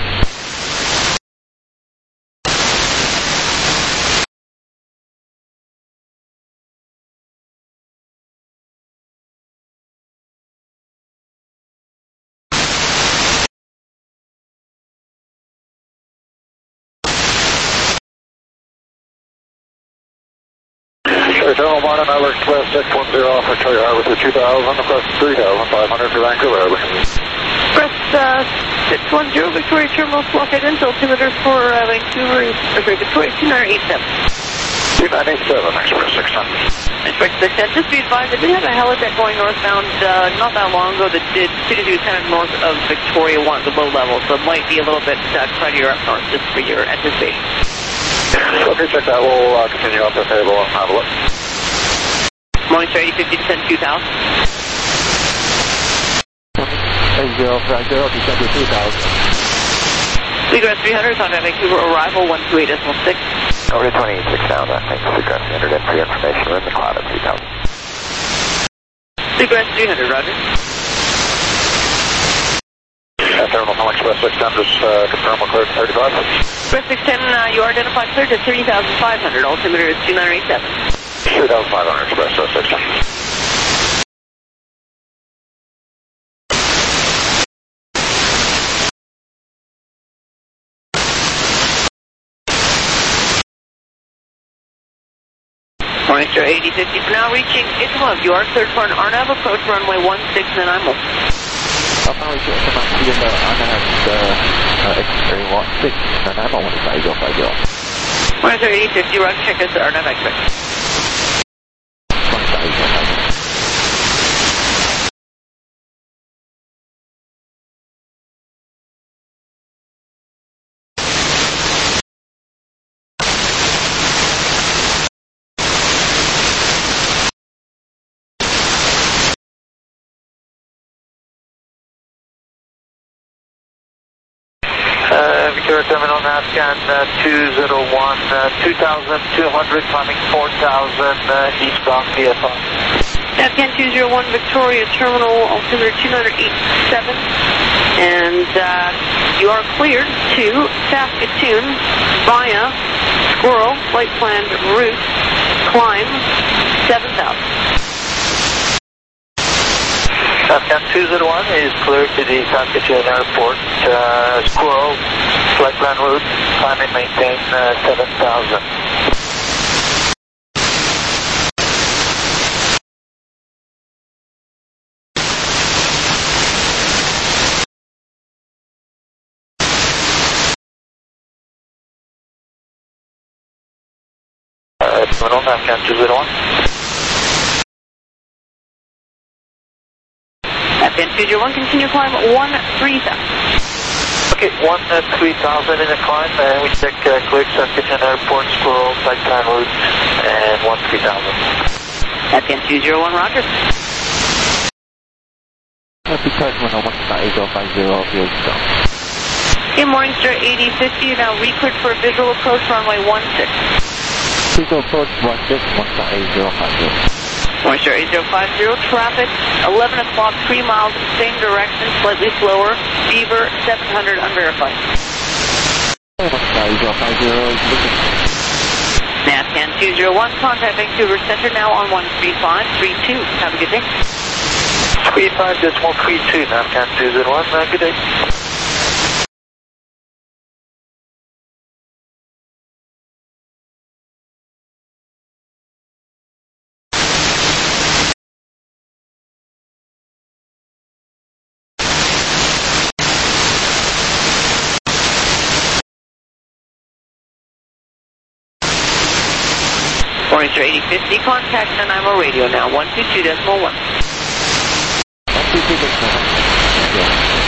Terminal Martin, I work West six one zero off Victoria Harbor through two thousand, across three thousand five hundred for Vancouver Airways. Press uh, six one zero, Victoria Terminal, block it in, altimeter for uh, Vancouver, or sorry, Victoria two nine eight seven. two nine eight seven, Express six ten. Express six ten, just be advised, I did have a helijet going northbound uh, not that long ago that did two kind of north of Victoria one, the low level, so it might be a little bit uh, cruddier up north just for your anticipation. Okay, check that. We'll uh, continue up the table and have a look. Morning Star eighty fifty, descend two thousand. eight zero five zero, December two thousand. Seagrass three hundred, contact Vancouver, arrival one two eight point six. Over to twenty-six now, that thanks Seagrass three hundred, and for your information, we're in the cloud at three thousand. Seagrass three hundred, roger. Uh, Terminal Home Express six ten, just uh, confirm we're cleared to thirty-five. Express six ten, uh, you are identified cleared to thirty thousand five hundred, altimeter is two nine eight seven. three thousand five hundred, Express uh, six ten. Morningstar eighty fifty for now, reaching Ichilov. You are cleared for an R NAV approach runway one six and I'm open. Upon reaching Ichilov, see the R NAV uh, X-ray one six and I'm on one five zero five zero. Morningstar eighty fifty, roger, check us the R NAV X-ray. one five zero five zero. Uh, Victoria Terminal, NAVCAN uh, two zero one, uh, two thousand two hundred, climbing four thousand, uh, eastbound V F I. NAVCAN two zero one, Victoria Terminal, altimeter two nine eight seven. And uh, you are cleared to Saskatoon via Squirrel, flight planned route, climb seven thousand. NAVCAN two zero one is cleared to the Saskatoon Airport, uh, Squirrel, flight plan route, climb and maintain uh, seven thousand. Uh, Terminal, NAVCAN two zero one. NAVCAN two zero one, continue climb one three thousand. Okay, one uh, three thousand in the climb, and we check uh, clear Saskatoon Airport, Squirrel, flight plan route, and one three thousand. NAVCAN two zero one, roger. Happy Terminal one eight zero five zero, field stop. Okay, Morningstar eighty fifty, now recleared for a visual approach runway one six. Visual approach one six, one eight zero five zero. Morningstar eight zero five zero, traffic, eleven o'clock, three miles in the same direction, slightly slower, Beaver seven hundred unverified. one eight zero five zero is looking. NAVCAN two zero one, contact Vancouver Center now on one three five three two. Have a good day. three five decimal three two, NAVCAN two zero one, uh, good day. Morningstar eighty fifty, contact Nanaimo radio now, one two two decimal one. one two two decimal one.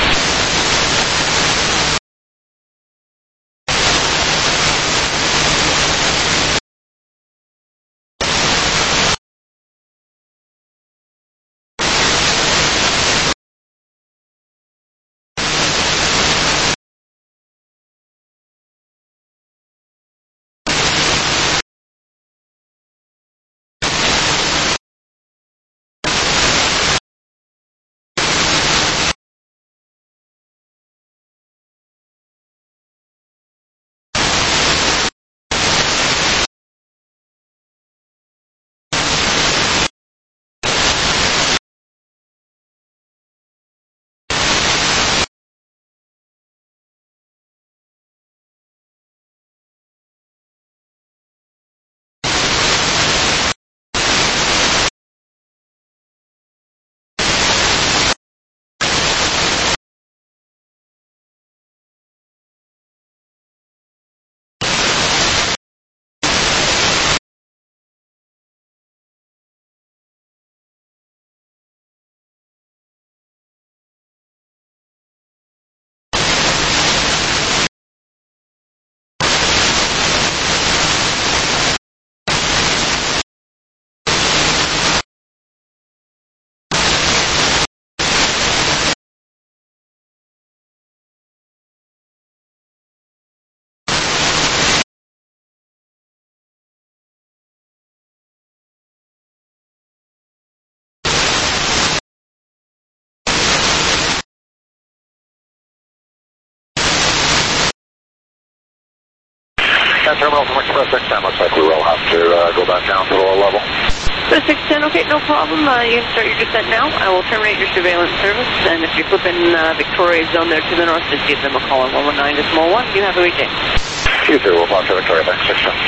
Cat Terminal from Express six ten, looks like we will have to uh, go back down to the low level. Express six ten, okay, no problem. Uh, you can start your descent now. I will terminate your surveillance service, and if you're flipping uh, Victoria zone there to the north, just give them a call on one one nine decimal one. You have a great day. You too, we'll talk to Victoria back six ten.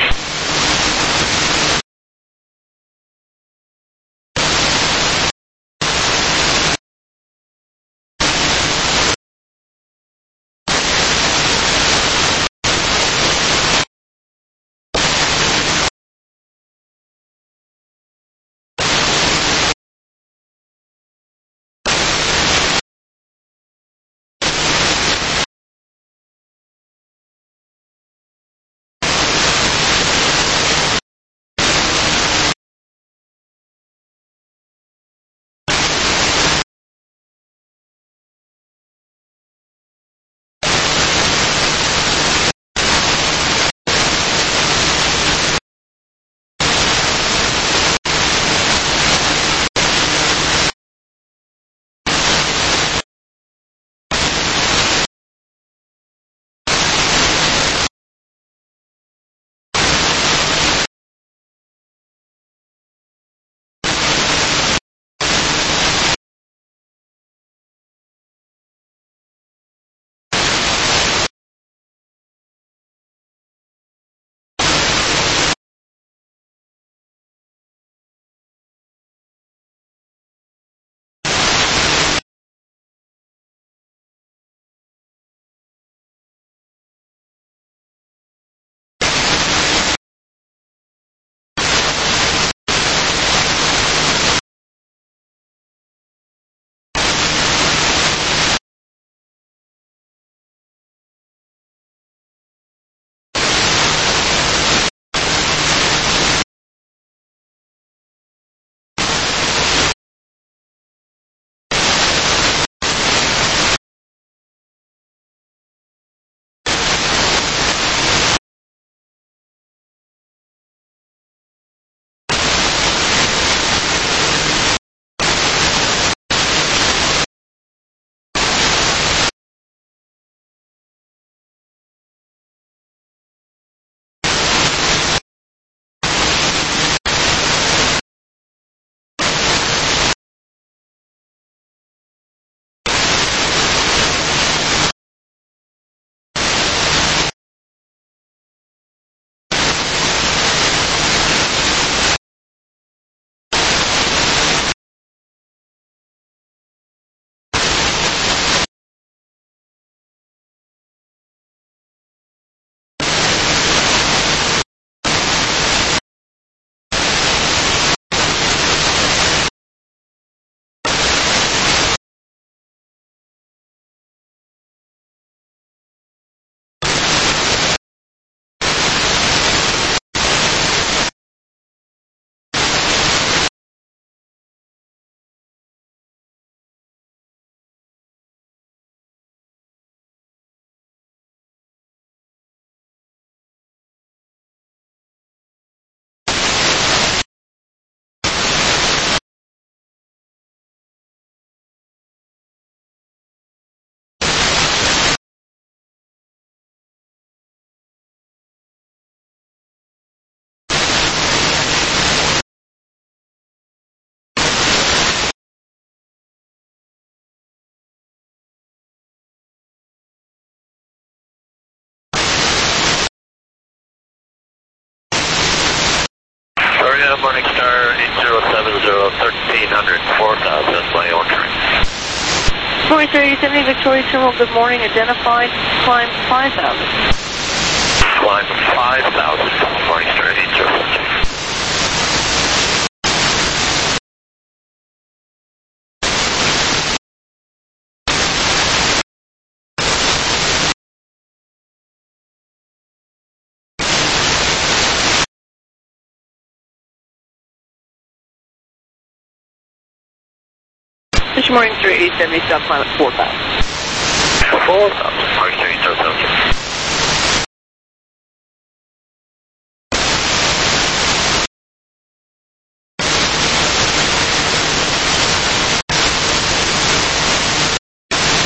Morningstar eight zero seven zero, thirteen hundred, four thousand, my own train. Morningstar eighty seventy, Victoria Terminal, good morning, identified, climb five thousand. Climb five thousand, Morningstar eight zero seven zero. This morning, three eighty seventy, stop climb at four thousand. four thousand, Morningstar eight zero seven zero.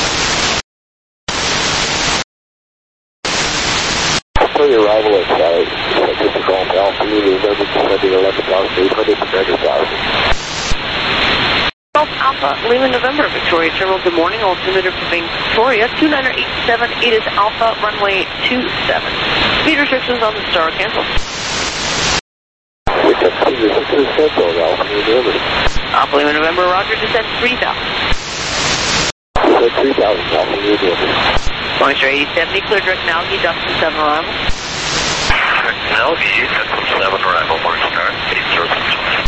For your arrival at uh, Lima November, descending eleven thousand eight hundred, prepare to thousand. twelve Alpha Lima November, Victoria Terminal, good morning. Altimeter for Victoria, two nine eight seven, it is Alpha, runway two seven. Speed restrictions on the Star, cancel. We took two to six Central, Alpha Lima November. Alpha Lima November, roger, descend three thousand. Descend three thousand, Alpha Lima November. Going straight eighty seventy, clear direct Nalgi, Dustin seven arrival. Direct Nalgi, Dustin seven arrival, morning star, eight zero seven two.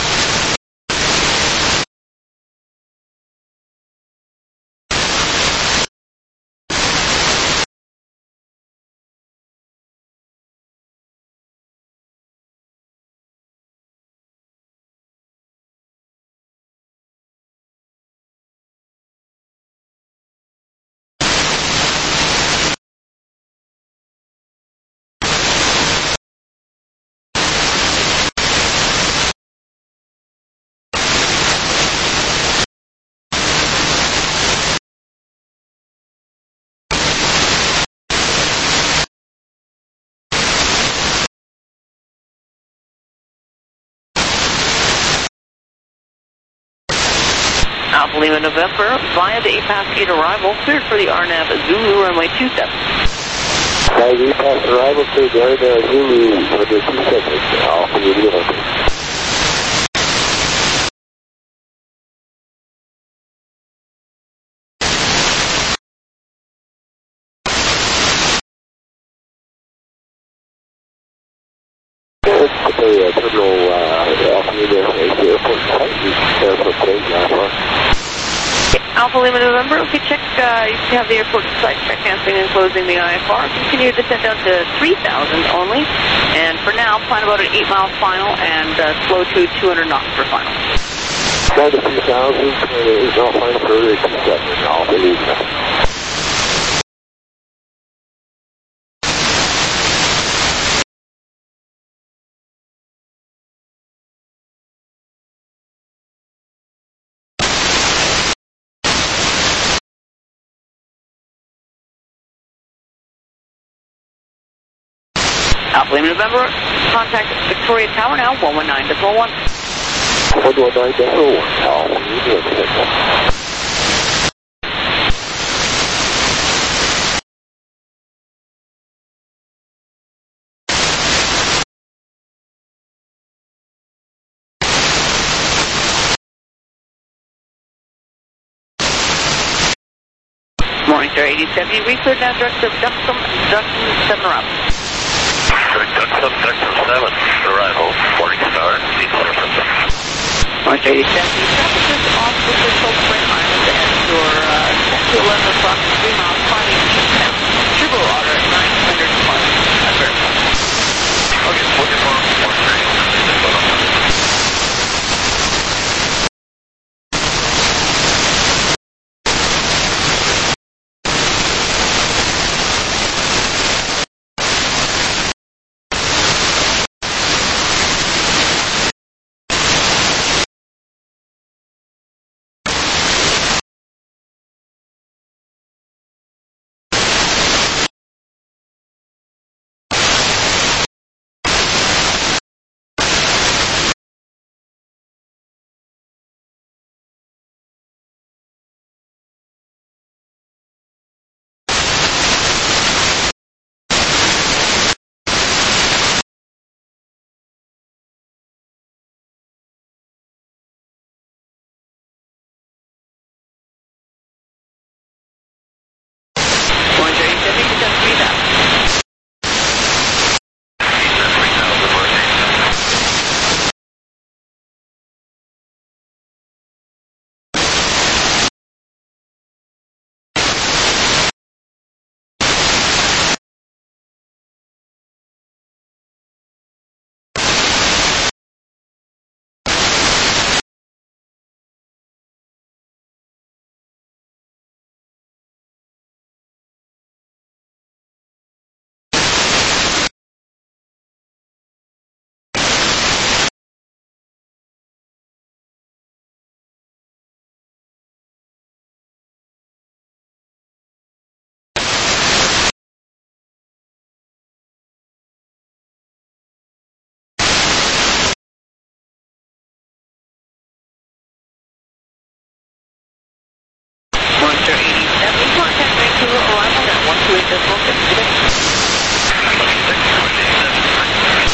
Alpha Lima November, via the A P A S eight arrival, cleared for the R N A V Zulu, runway two seven. By the A P A S arrival to the R N A V Zulu, runway two seven, Alpha Lima November. The terminal uh, Alpha Lima airport site, airport site, Alpha. Alpha Lima November, okay, check, uh, you have the airport site, check canceling and closing the I F R. Continue to descend down to three thousand only. And for now, plan about an eight mile final and uh, slow to two hundred knots for final. Down to three thousand, uh, is all final for two seven, Alpha Lima. Alpha Lima November, contact Victoria Tower now, one one nine point one. one one nine point one, Alpha Lima November. Morning Star eighty seventy, recleared now direct to Duxton, Duxton seven arrival. Direct Duxton, Duxton seven arrival, morning star, eight zero seven two. Morning Star eighty seventy, traffic is off with the Cold Spring Island and your uh, ten to eleven o'clock, three miles, climbing eastbound. Triple order at nine hundred miles. That's very much. Okay, looking for morning star. decimal six today. twenty-six twenty-seven.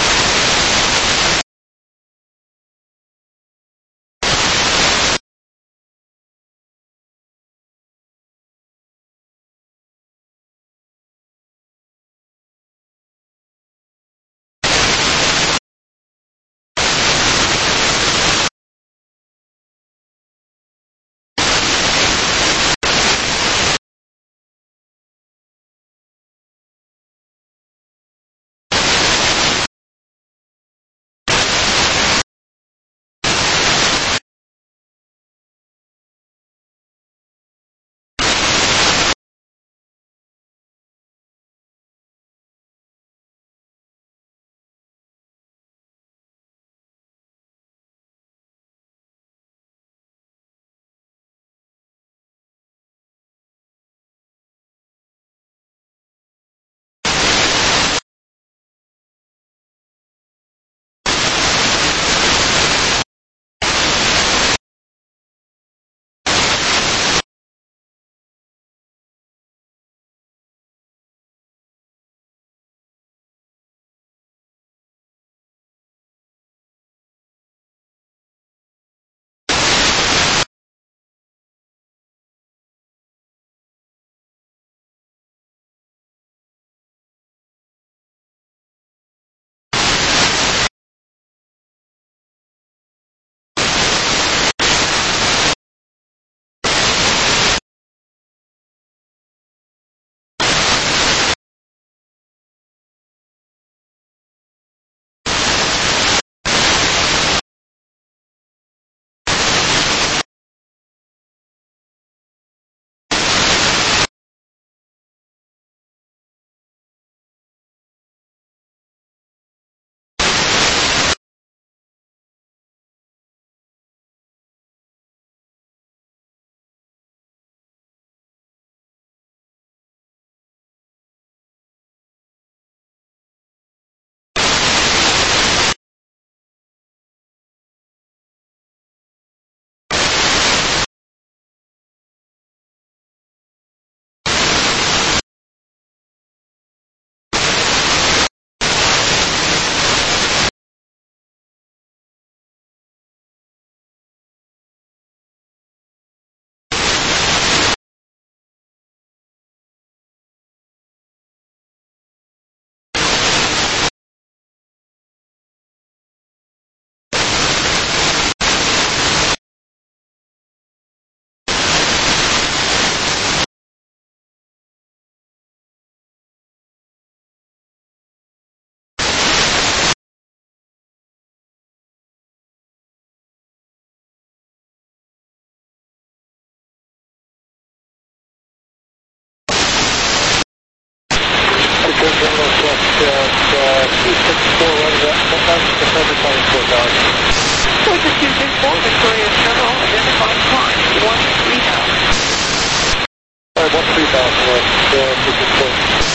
Choice two six four, Victoria Terminal, identified climb, one three thousand. Uh, one three thousand, uh, two six four.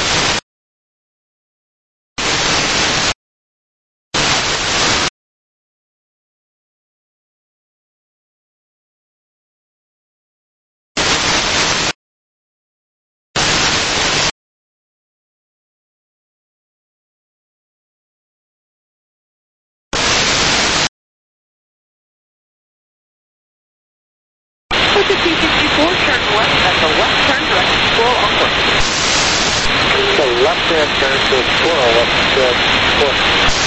Choice two sixty-four, turn left at the left turn direct, squirrel onward. So left hand turn to squirrel, left uh, squirrel.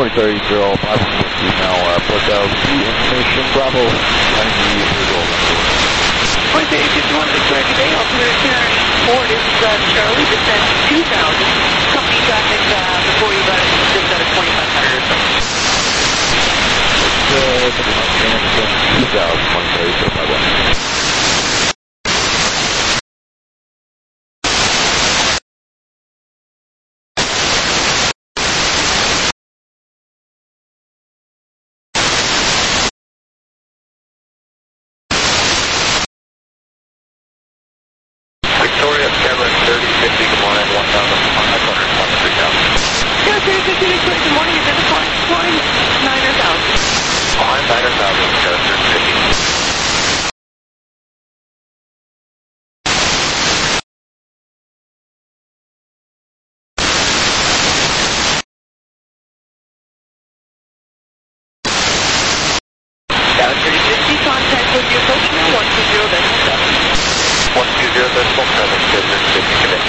Morning Star eight zero five one with email, uh, plus out the information, Bravo, ninety years old. Morning Star eight fifty-one, Victoria today, altimeter two nine four, this is uh, Charlie, descent two thousand, company traffic uh, before you got it, just out of twenty-five hundred or so. It's, uh, two thousand, Morning Star eight zero five one. Victoria, Kevin, thirty fifty, good morning, one thousand five hundred, one three thousand. Yeah, thirty fifty, Victoria, good morning, identify, flying niner thousand. Flying niner thousand, Kevin, thirty fifty. Dallas thirty fifty, contact with your approach now, one two zero decimal seven. one two zero decimal seven, Kevin, thirty fifty, today.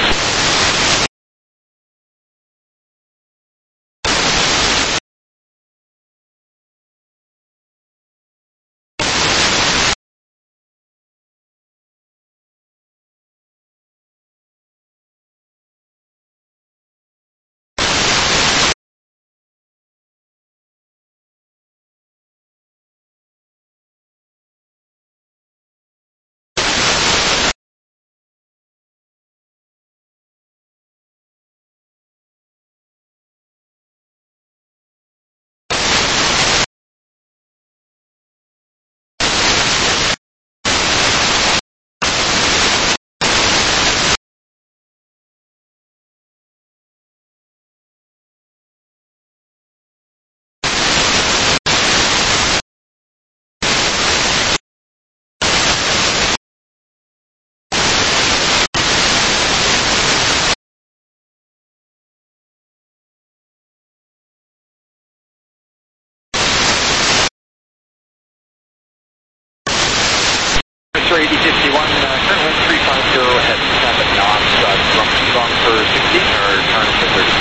eighty fifty-one, uh, current wind three five zero, ahead seven knots, uh, from strong for sixteen, or turn for thirty.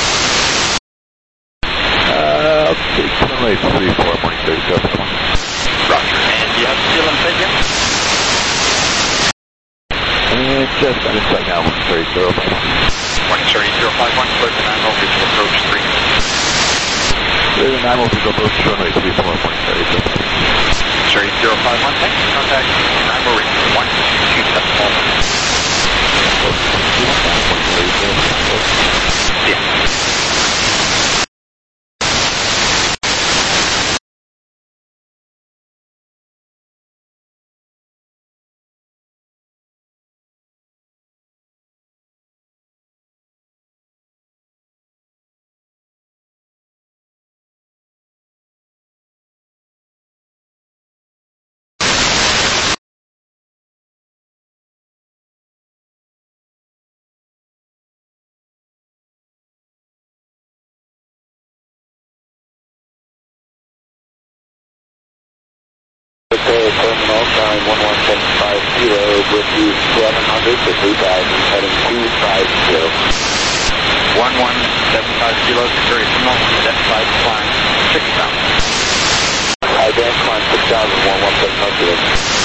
Uh, okay, runway three four, Morning Star eight zero five one. Roger. And do you have steel inside yet? And just got inside now, Morning Star eight zero five one. Morning Star eight zero five one, clear to nine mile visual approach three. Clear to nine mile visual approach, runway three four, Morning Star eight zero five one. Star eight zero five one, thanks. Contact nine mile range one two two seven one. Yeah. Okay, terminal, nine one one seven five zero, with you seven hundred to three thousand, heading two five zero. one one seven five kilo, Victoria Terminal, step five, climb six thousand. High band, climb six thousand, one one seven five zero.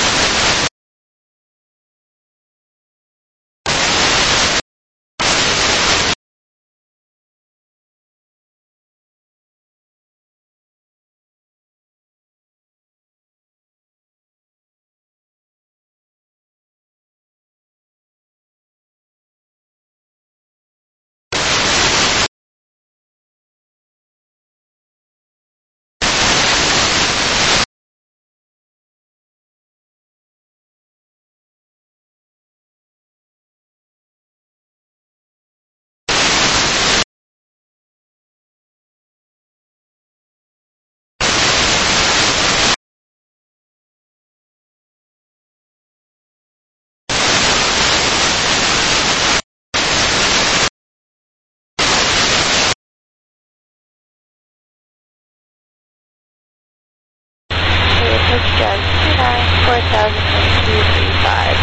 four thousand two thirty-five,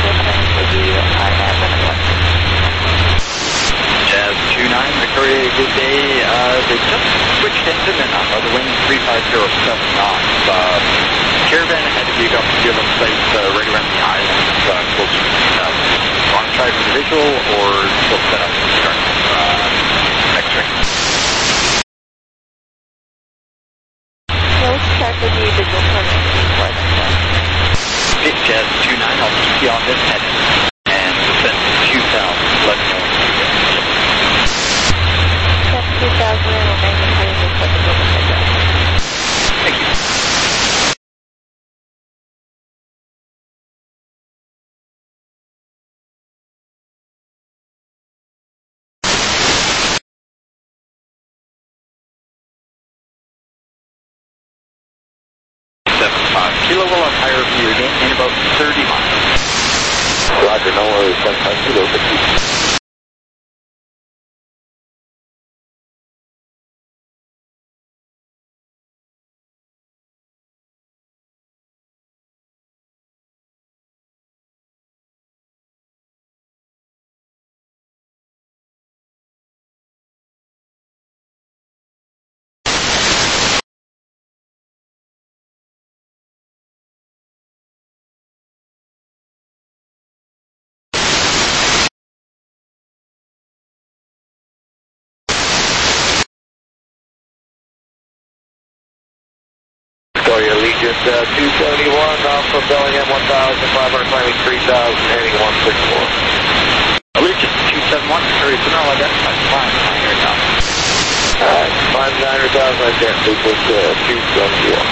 Jazz two nine, Victoria, good day. Uh, they just switched engine and the wind three five zero seven knots. Uh, caravan ahead of you got the field of sight uh, right around the island, uh, closer to two thousand. Want to try for the visual or still set up to start uh, X-ray? No, let's check with the visual permit before the flight. Okay, Jazz two nine, I'll keep you on this head and descend to two thousand. Let me know when you get it. That's two thousand and we'll magnify the acceptable to figure out. Thank you. seven five kilo, we'll have higher view again in about thirty miles. Roger, no worries, seven five kilo, fifty. Victoria Allegiant uh, two seventy-one, off from Bellingham one thousand five hundred, climbing three thousand, heading one six four. Allegiant two seven one, Victoria Terminal identified, climb nine hundred thousand. Alright, climb nine hundred thousand, I can't sleep with uh, two seventy-one.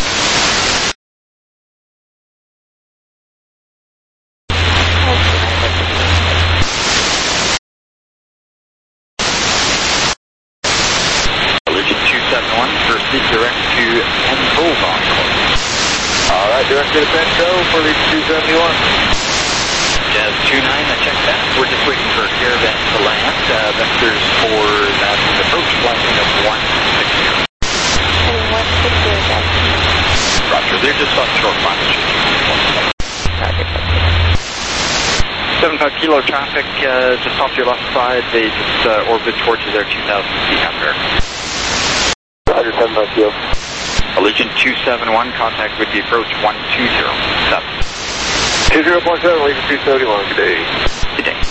Allegiant two seven one, proceed direct to Pentovan. Alright, direct to the Penco for Allegiant two seventy-one. Jazz two nine, I checked that. We're just waiting for a caravan to land. Uh, vectors for that approach, flying of one six zero. And what six zero is that? Roger, they're just on short flight. Roger. seven five kilo traffic, uh, just off your left side. They just uh, orbit towards you there, two thousand feet up there. Roger, seven five kilo. Allegiant two seven one, contact with the approach one two zero seven. two zero point seven, Allegiant two seventy-one, good day. Good day.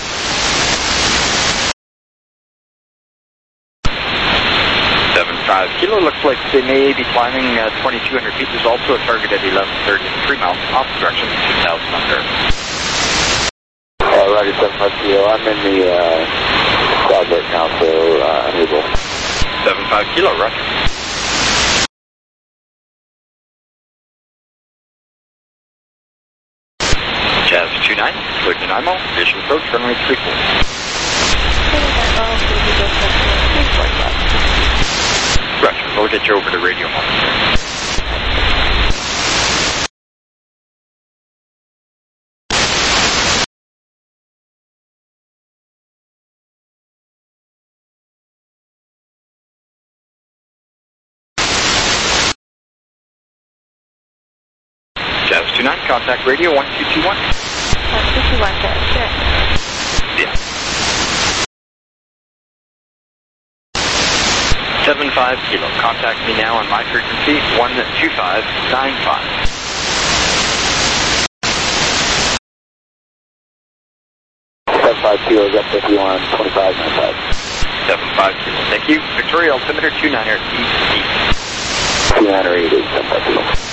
seven five kilo, looks like they may be climbing uh, twenty-two hundred feet. There's also a target at eleven thirty-three miles, off direction, two thousand under. Uh, Roger, seven five kilo, I'm in the uh, cloud right now, so uh, unable. seven five kilo, roger. Jazz two nine, clear to Nanaimo, visual approach, runway three four. Roger, we'll get you over to radio momentarily. Jazz two nine, contact radio one two two one. one two two one, Jazz. Yeah. seven five kilo, contact me now on my frequency, one two five nine five. seven five kilo, is up fifty-one, twenty-five ninety-five. seven five kilo, thank you. Victoria altimeter two niner eight. two niner eight, seven five kilo.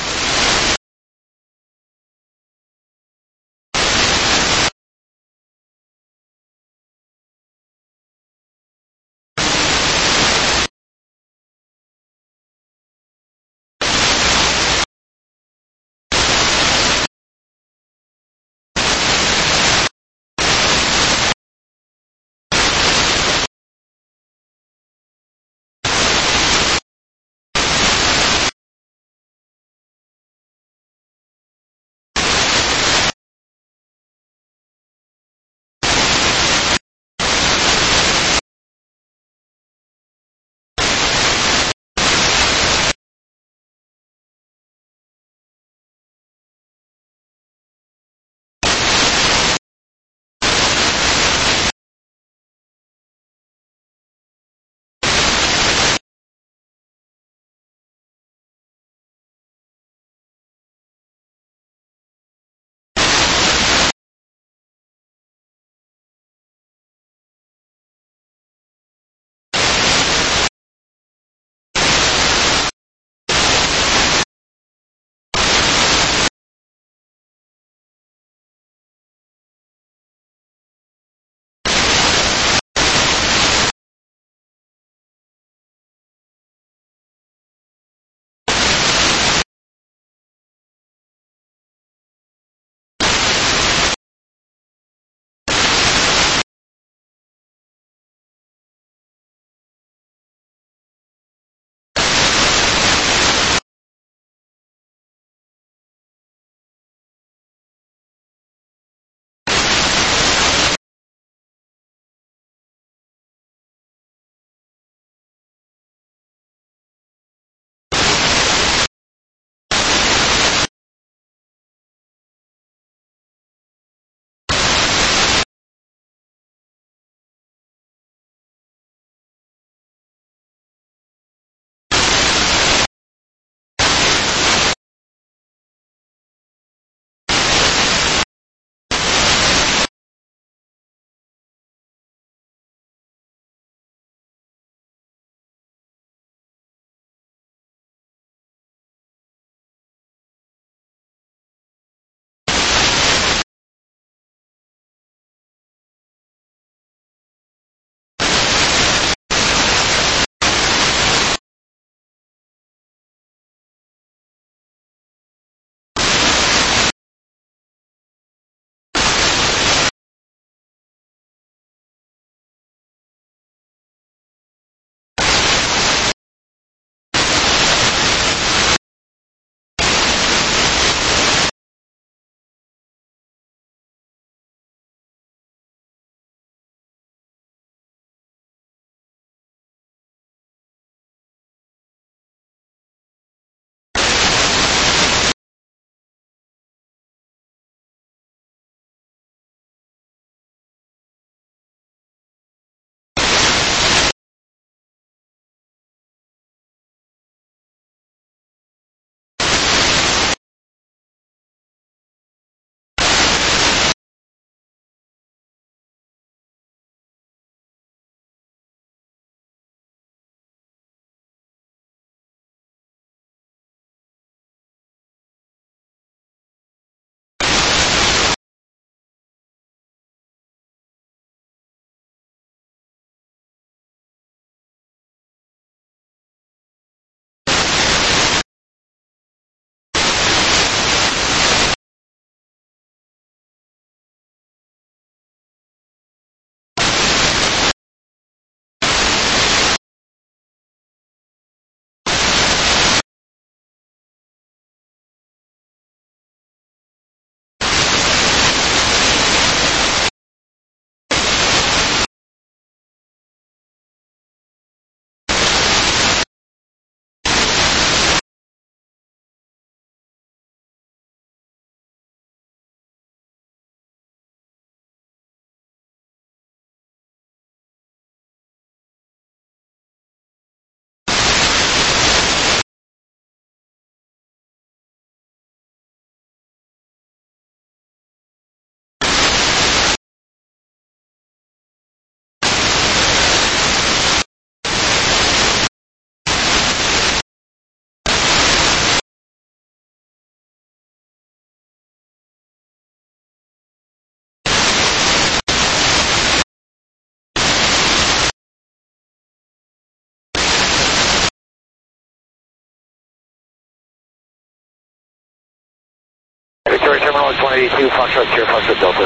Terminal one eighty-two, Foxtrot Sierra, Foxtrot Delta.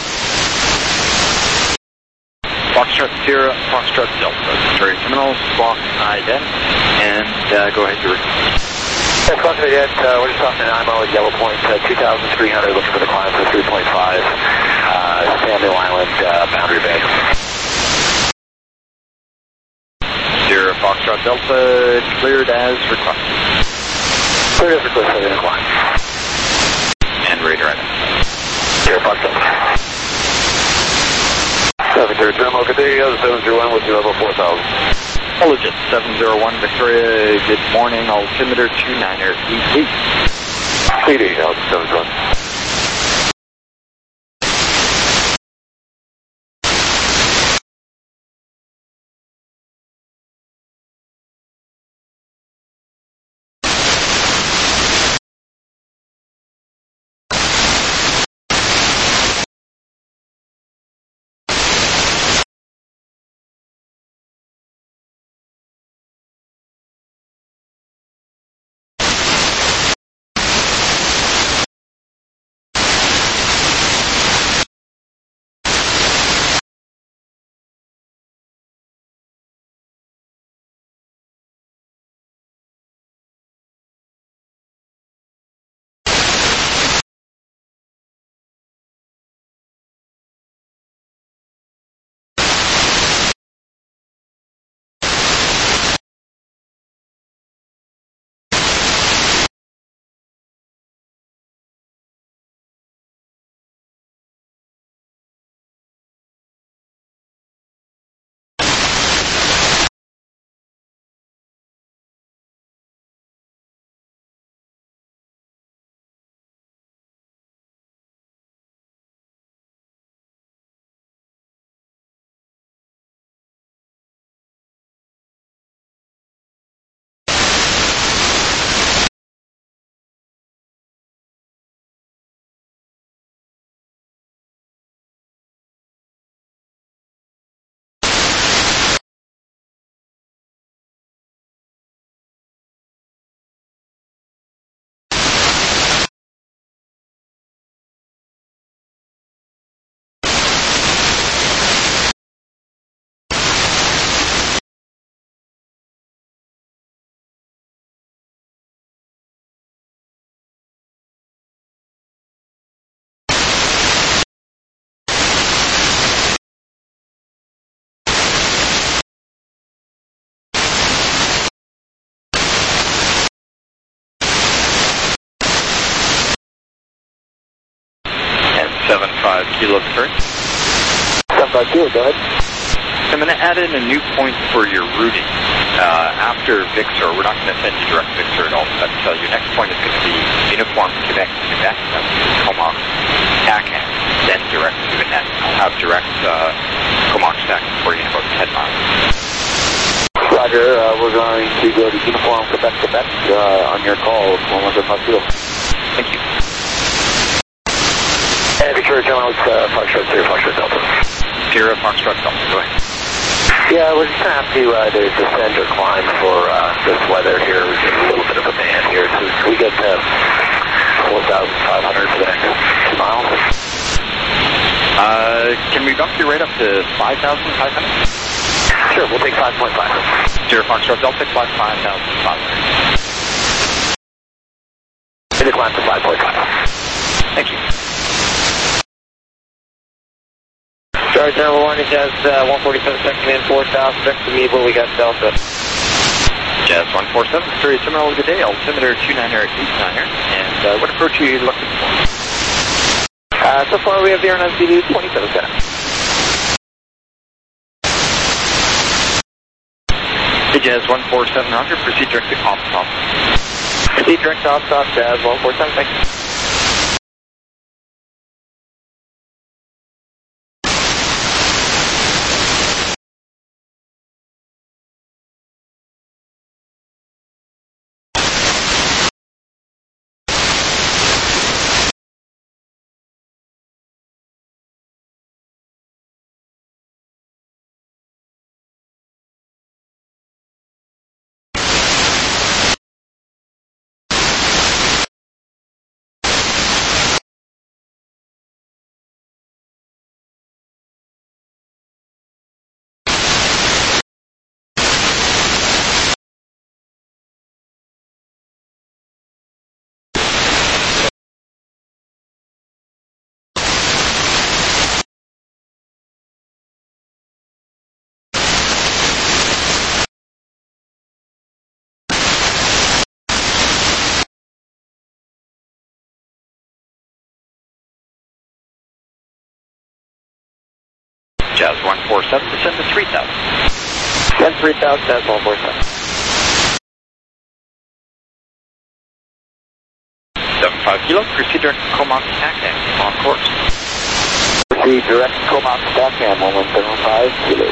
Foxtrot Sierra, Foxtrot Delta. Victoria Terminal, squawk ident, and uh, go ahead, you're Yeah, squawk ident, uh, we're just off an I M O at Yellow Point, uh, two thousand three hundred, looking for the climb for three point five, uh, Samuel Island, uh, Boundary Bay. Sierra, Foxtrot Delta, cleared as requested. Cleared as requested, in the climb. And radar item. Sierra, Foxtrot Delta. Victoria Terminal, good day, seven zero one with you level four thousand. Legit seven zero one Victoria, good morning, altimeter two niner eight eight. C D, seven zero one. seven five Kilo Victoria. seven five Kilo, go ahead. I'm going to add in a new point for your routing. Uh, after Victor, we're not going to send you direct Victor at all, but uh, your next point is going to be Uniform Quebec, Quebec, that's Comox, Tacan, then direct to the net. I'll have direct uh, Comox Tacan for you in about ten miles. Roger, uh, we're going to go to Uniform Quebec, Quebec, uh, on your call, one one seven five Kilo. Thank you. And Victoria Terminal, it's uh, Foxtrot Sierra, Foxtrot Delta. Sierra, Foxtrot Delta, go ahead. Yeah, we're just going to have to uh, to descend or climb for uh, this weather here. We're getting a little bit of a band here. So can we get to four thousand five hundred for the next two miles? Uh, can we bump your rate up to five thousand five hundred? Sure, we'll take five point five. Sierra, Foxtrot Delta, climb five thousand five hundred. We're going to climb to five point five. Thank you. Charge number one is Jazz uh, one forty-seven, second in, four thousand, direct to Meeble, we got Delta. Jazz one four seven, Victoria Terminal, good day, altimeter two niner eight niner, and uh, what approach are you looking for? Uh, so far we have the airline speed twenty-seven seven. Hey Jazz one four seven, Roger, proceed direct to Ops Top. Proceed direct to Ops Top, Jazz one four seven, thank you. Jazz one four seven, descend to three thousand. ten three thousand, Jazz one four seven. seven five kilo, proceed direct Comac TACAM on course. Proceed direct Comac TACAM one one seven five kilo.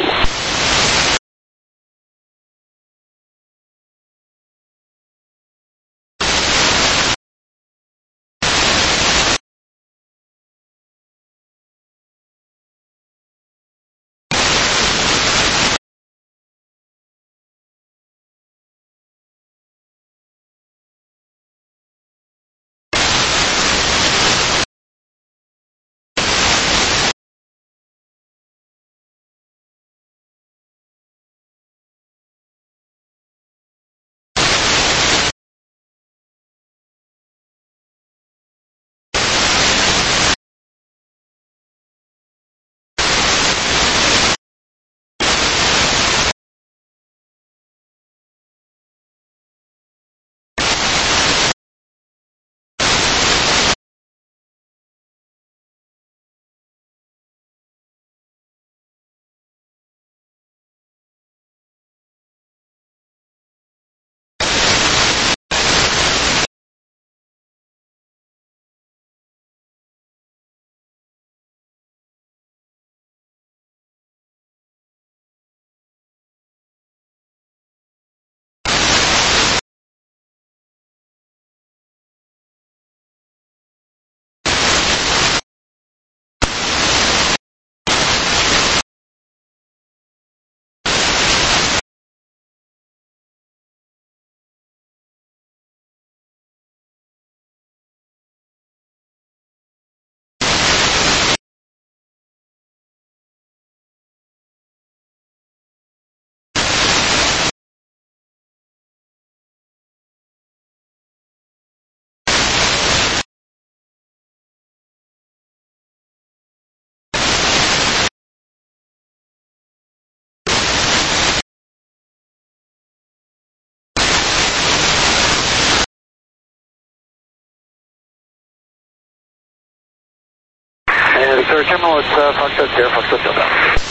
And Victoria Terminal, it's uh, Foxtrot Sierra, Foxtrot Delta.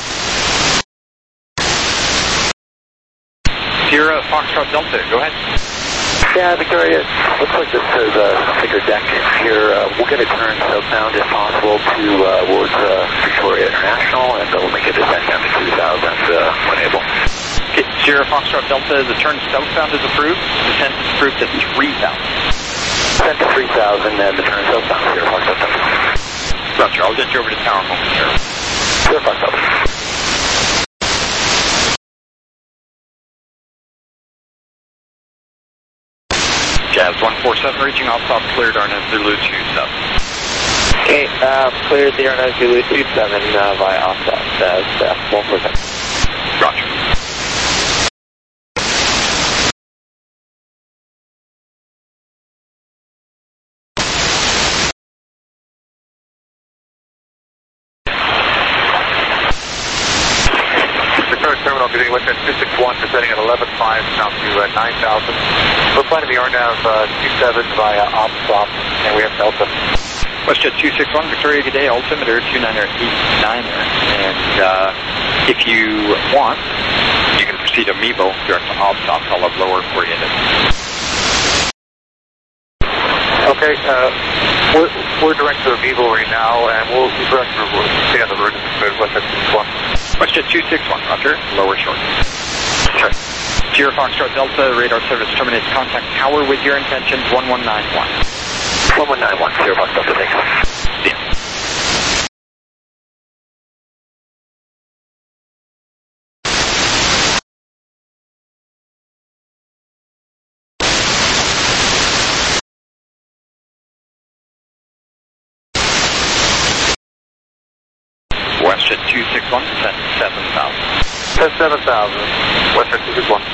Sierra Foxtrot Delta, go ahead. Yeah, Victoria, looks like this is a bigger deck here. Uh, we'll get a turn southbound if possible to uh, towards uh, Victoria International, and we'll make a descent down to two thousand uh, when able. Okay, Sierra Foxtrot Delta, the turn southbound is approved. Descent is approved at three thousand. Descent to three thousand and the turn southbound, Sierra Foxtrot Delta. Roger, I'll get you over to tower momentarily. Sierra Foxtrot Delta. Jazz one four seven, reaching off top, cleared Arna Zulu two seven. Okay, uh, cleared the Arna Zulu two seven uh, via offset, uh, one four seven. Roger. Terminal getting with at two six one, descending at eleven five, down to uh, nine thousand. We're planning the R NAV uh, two seven via OpStop, and we have Delta. WestJet two six one, Victoria, good day, altimeter two nine eight nine, and uh, if you want, you can proceed Amiibo direct to OpStop, I'll have lower for you. Okay, uh, we're, we're direct to Amiibo right now, and we'll be direct to stay on the road to WestJet two six one. WestJet two six one, roger, lower short. Sure. Sierra Foxtrot Delta, radar service terminates, contact tower with your intentions, one one nine one. one one nine one, Sierra Foxtrot Delta, thanks. Yeah. WestJet two six one, descent seven thousand. Descent seven thousand, WestJet two six one.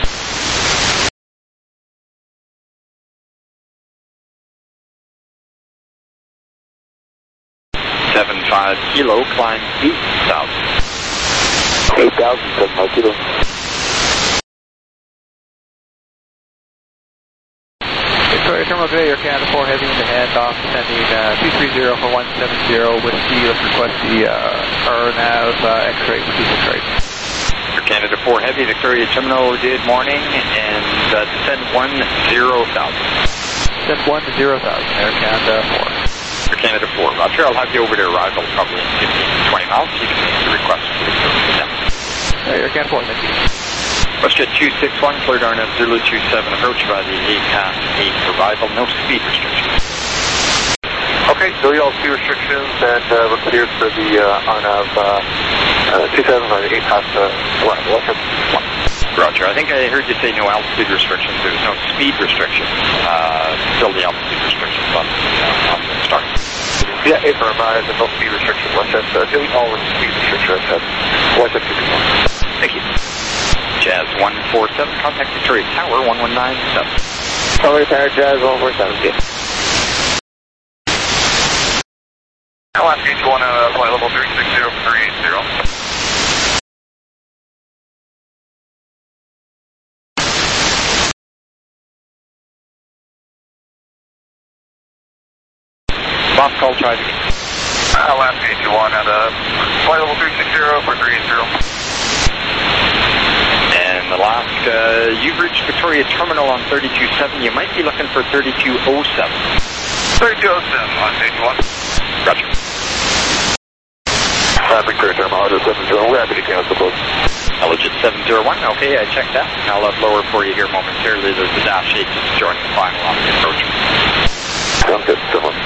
seven five kilo, climb eight thousand. eight thousand, seven five kilo. Victoria Victoria Terminal today, Air Canada four Heavy in the handoff, sending uh, two three zero for one seven zero Whiskey. Let's request the uh, R nav uh, X-ray, which is X-ray. Air Canada four Heavy, Victoria Terminal, good morning, and uh, descend one zero thousand. Descend one zero thousand, Air Canada four. Air Canada four, Roger. I'll have you over to arrival probably in fifteen to twenty miles. You can make the request for the descent. Hey, Air Canada four, thank you. WestJet two six one, cleared R N A Zulu two seven, approach by the A C A S eight arrival, no speed restrictions. Okay, so we all speed restrictions, and uh, we're cleared for the uh, R N A V uh, uh, two seven by the A C A S uh, arrival. Roger, I think I heard you say no altitude restrictions, there's no speed restrictions, uh, still the altitude restrictions on, uh, on the start. Yeah, eight for five, there's no speed restrictions, WestJet, uh, delete all the speed restrictions, uh, WestJet two six one. Thank you. Jazz one four seven, contact Victoria Tower one one nine seven. Tower Tower Jazz one four seven, good. Alaska H one, uh, flight level three six zero for three eight zero. Boss call, try it again. Alaska H one, at uh, flight level three six zero for three eight zero. And Alaska, you've reached Victoria Terminal on thirty-two seven. You might be looking for thirty-two oh seven. thirty-two oh seven, Alaska H one. Roger. Uh, Victoria Terminal, L J seven zero, we're happy to cancel both. L J seven zero one, okay, I checked that. I'll have lower for you here momentarily. There's a dash eight just joining the final on the approach. Sounds good, so much.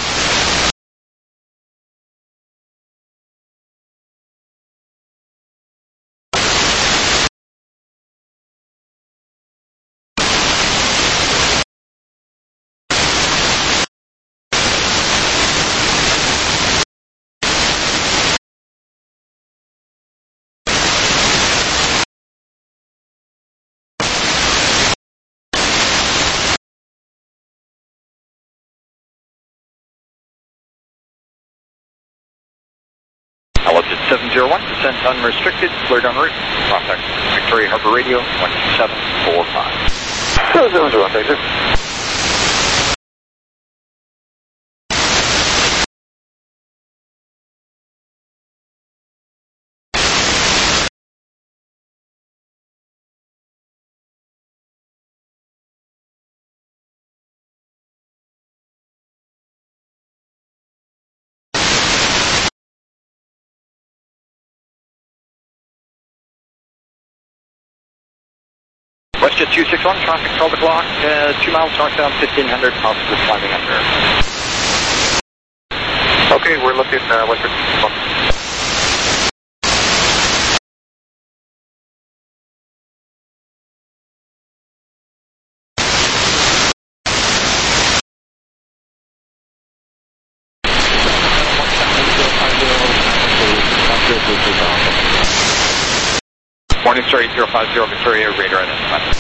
seven zero one, descent unrestricted, cleared en route. Contact Victoria Harbor Radio one seven four five. seven zero one, thank you. WestJet two six one, traffic twelve o'clock, uh, two miles northbound, fifteen hundred, possibly climbing under. Okay, we're looking, uh, WestJet two six one. Morning Star eight zero five zero, Victoria, radar identified.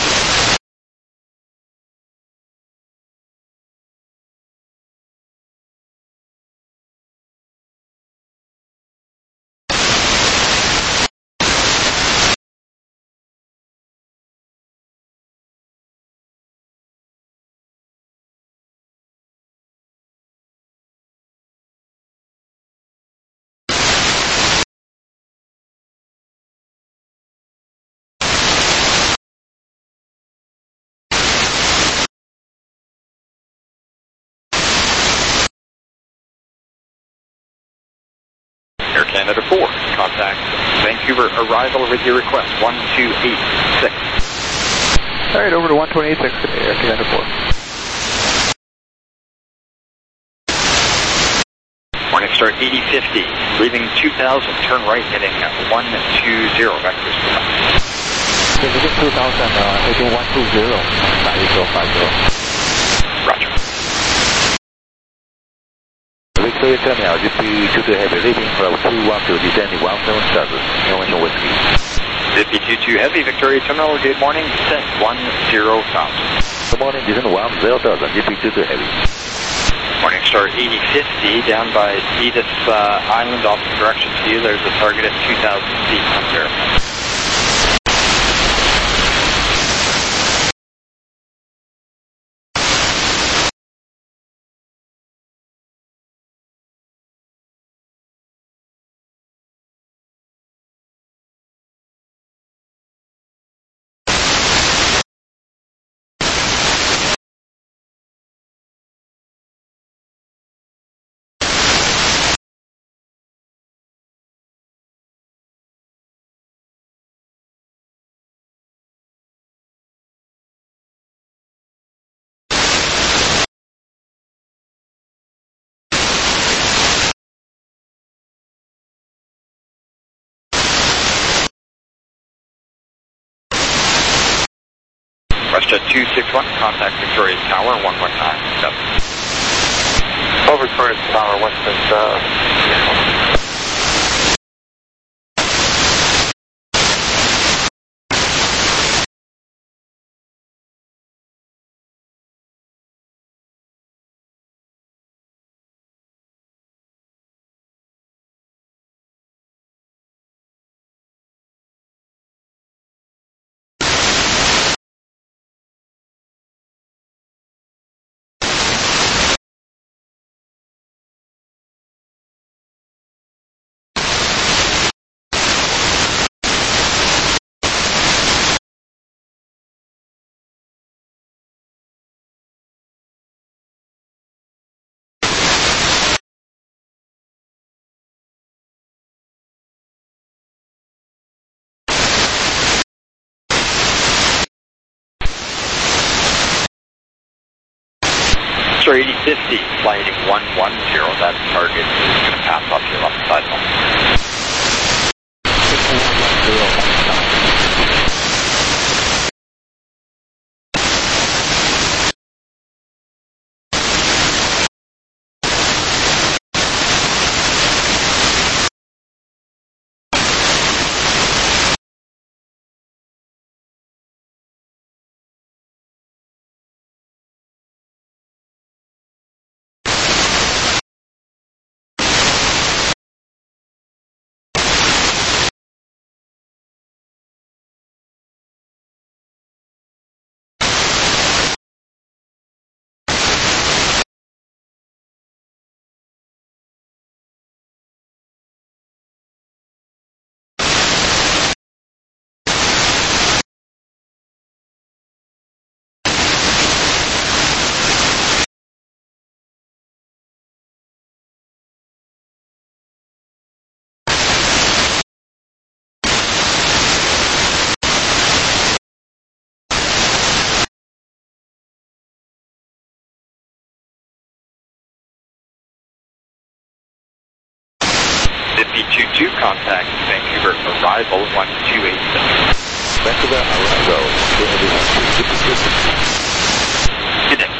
Air Canada four, contact Vancouver arrival with your request, one two eight six. All right, over to one twenty-eight six today, Air Canada four. Morning Star eighty fifty, leaving two thousand, turn right heading one two zero, vectors. Okay, leaving two thousand, uh, heading one two zero, nine zero five zero. Roger. Victoria Terminal, G P two two Heavy, leaving from two one two, descending one seven seven, information Whiskey. G P two two Heavy, Victoria Terminal, good morning, descent one zero thousand. Good morning, descent one zero thousand, G P two two Heavy. Morning Star eighty fifty, down by Edith uh, Island, opposite direction to you, there's a target at two thousand feet, unverified. WestJet two six one, contact Victoria Tower one one nine seven. Over Victoria Tower, Western, uh... eighty fifty, flight one one zero, that target is going to pass off your left side home. fifty-two two, contact Vancouver arrival one two eight seven. Vancouver arrival Good day.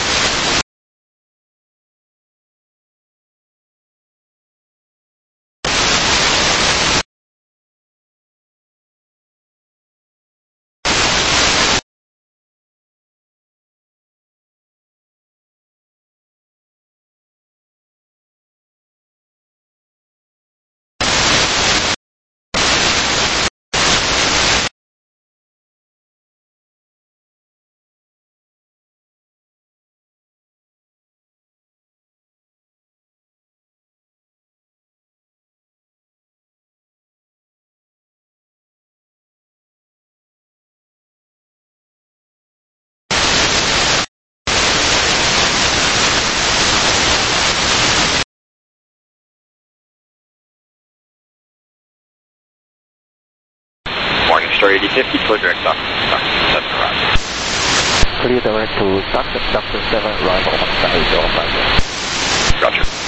Morningstar eighty fifty, clear direct Doctor seven arrival. Clear direct to Doctor seven, arrival one five zero five. Roger.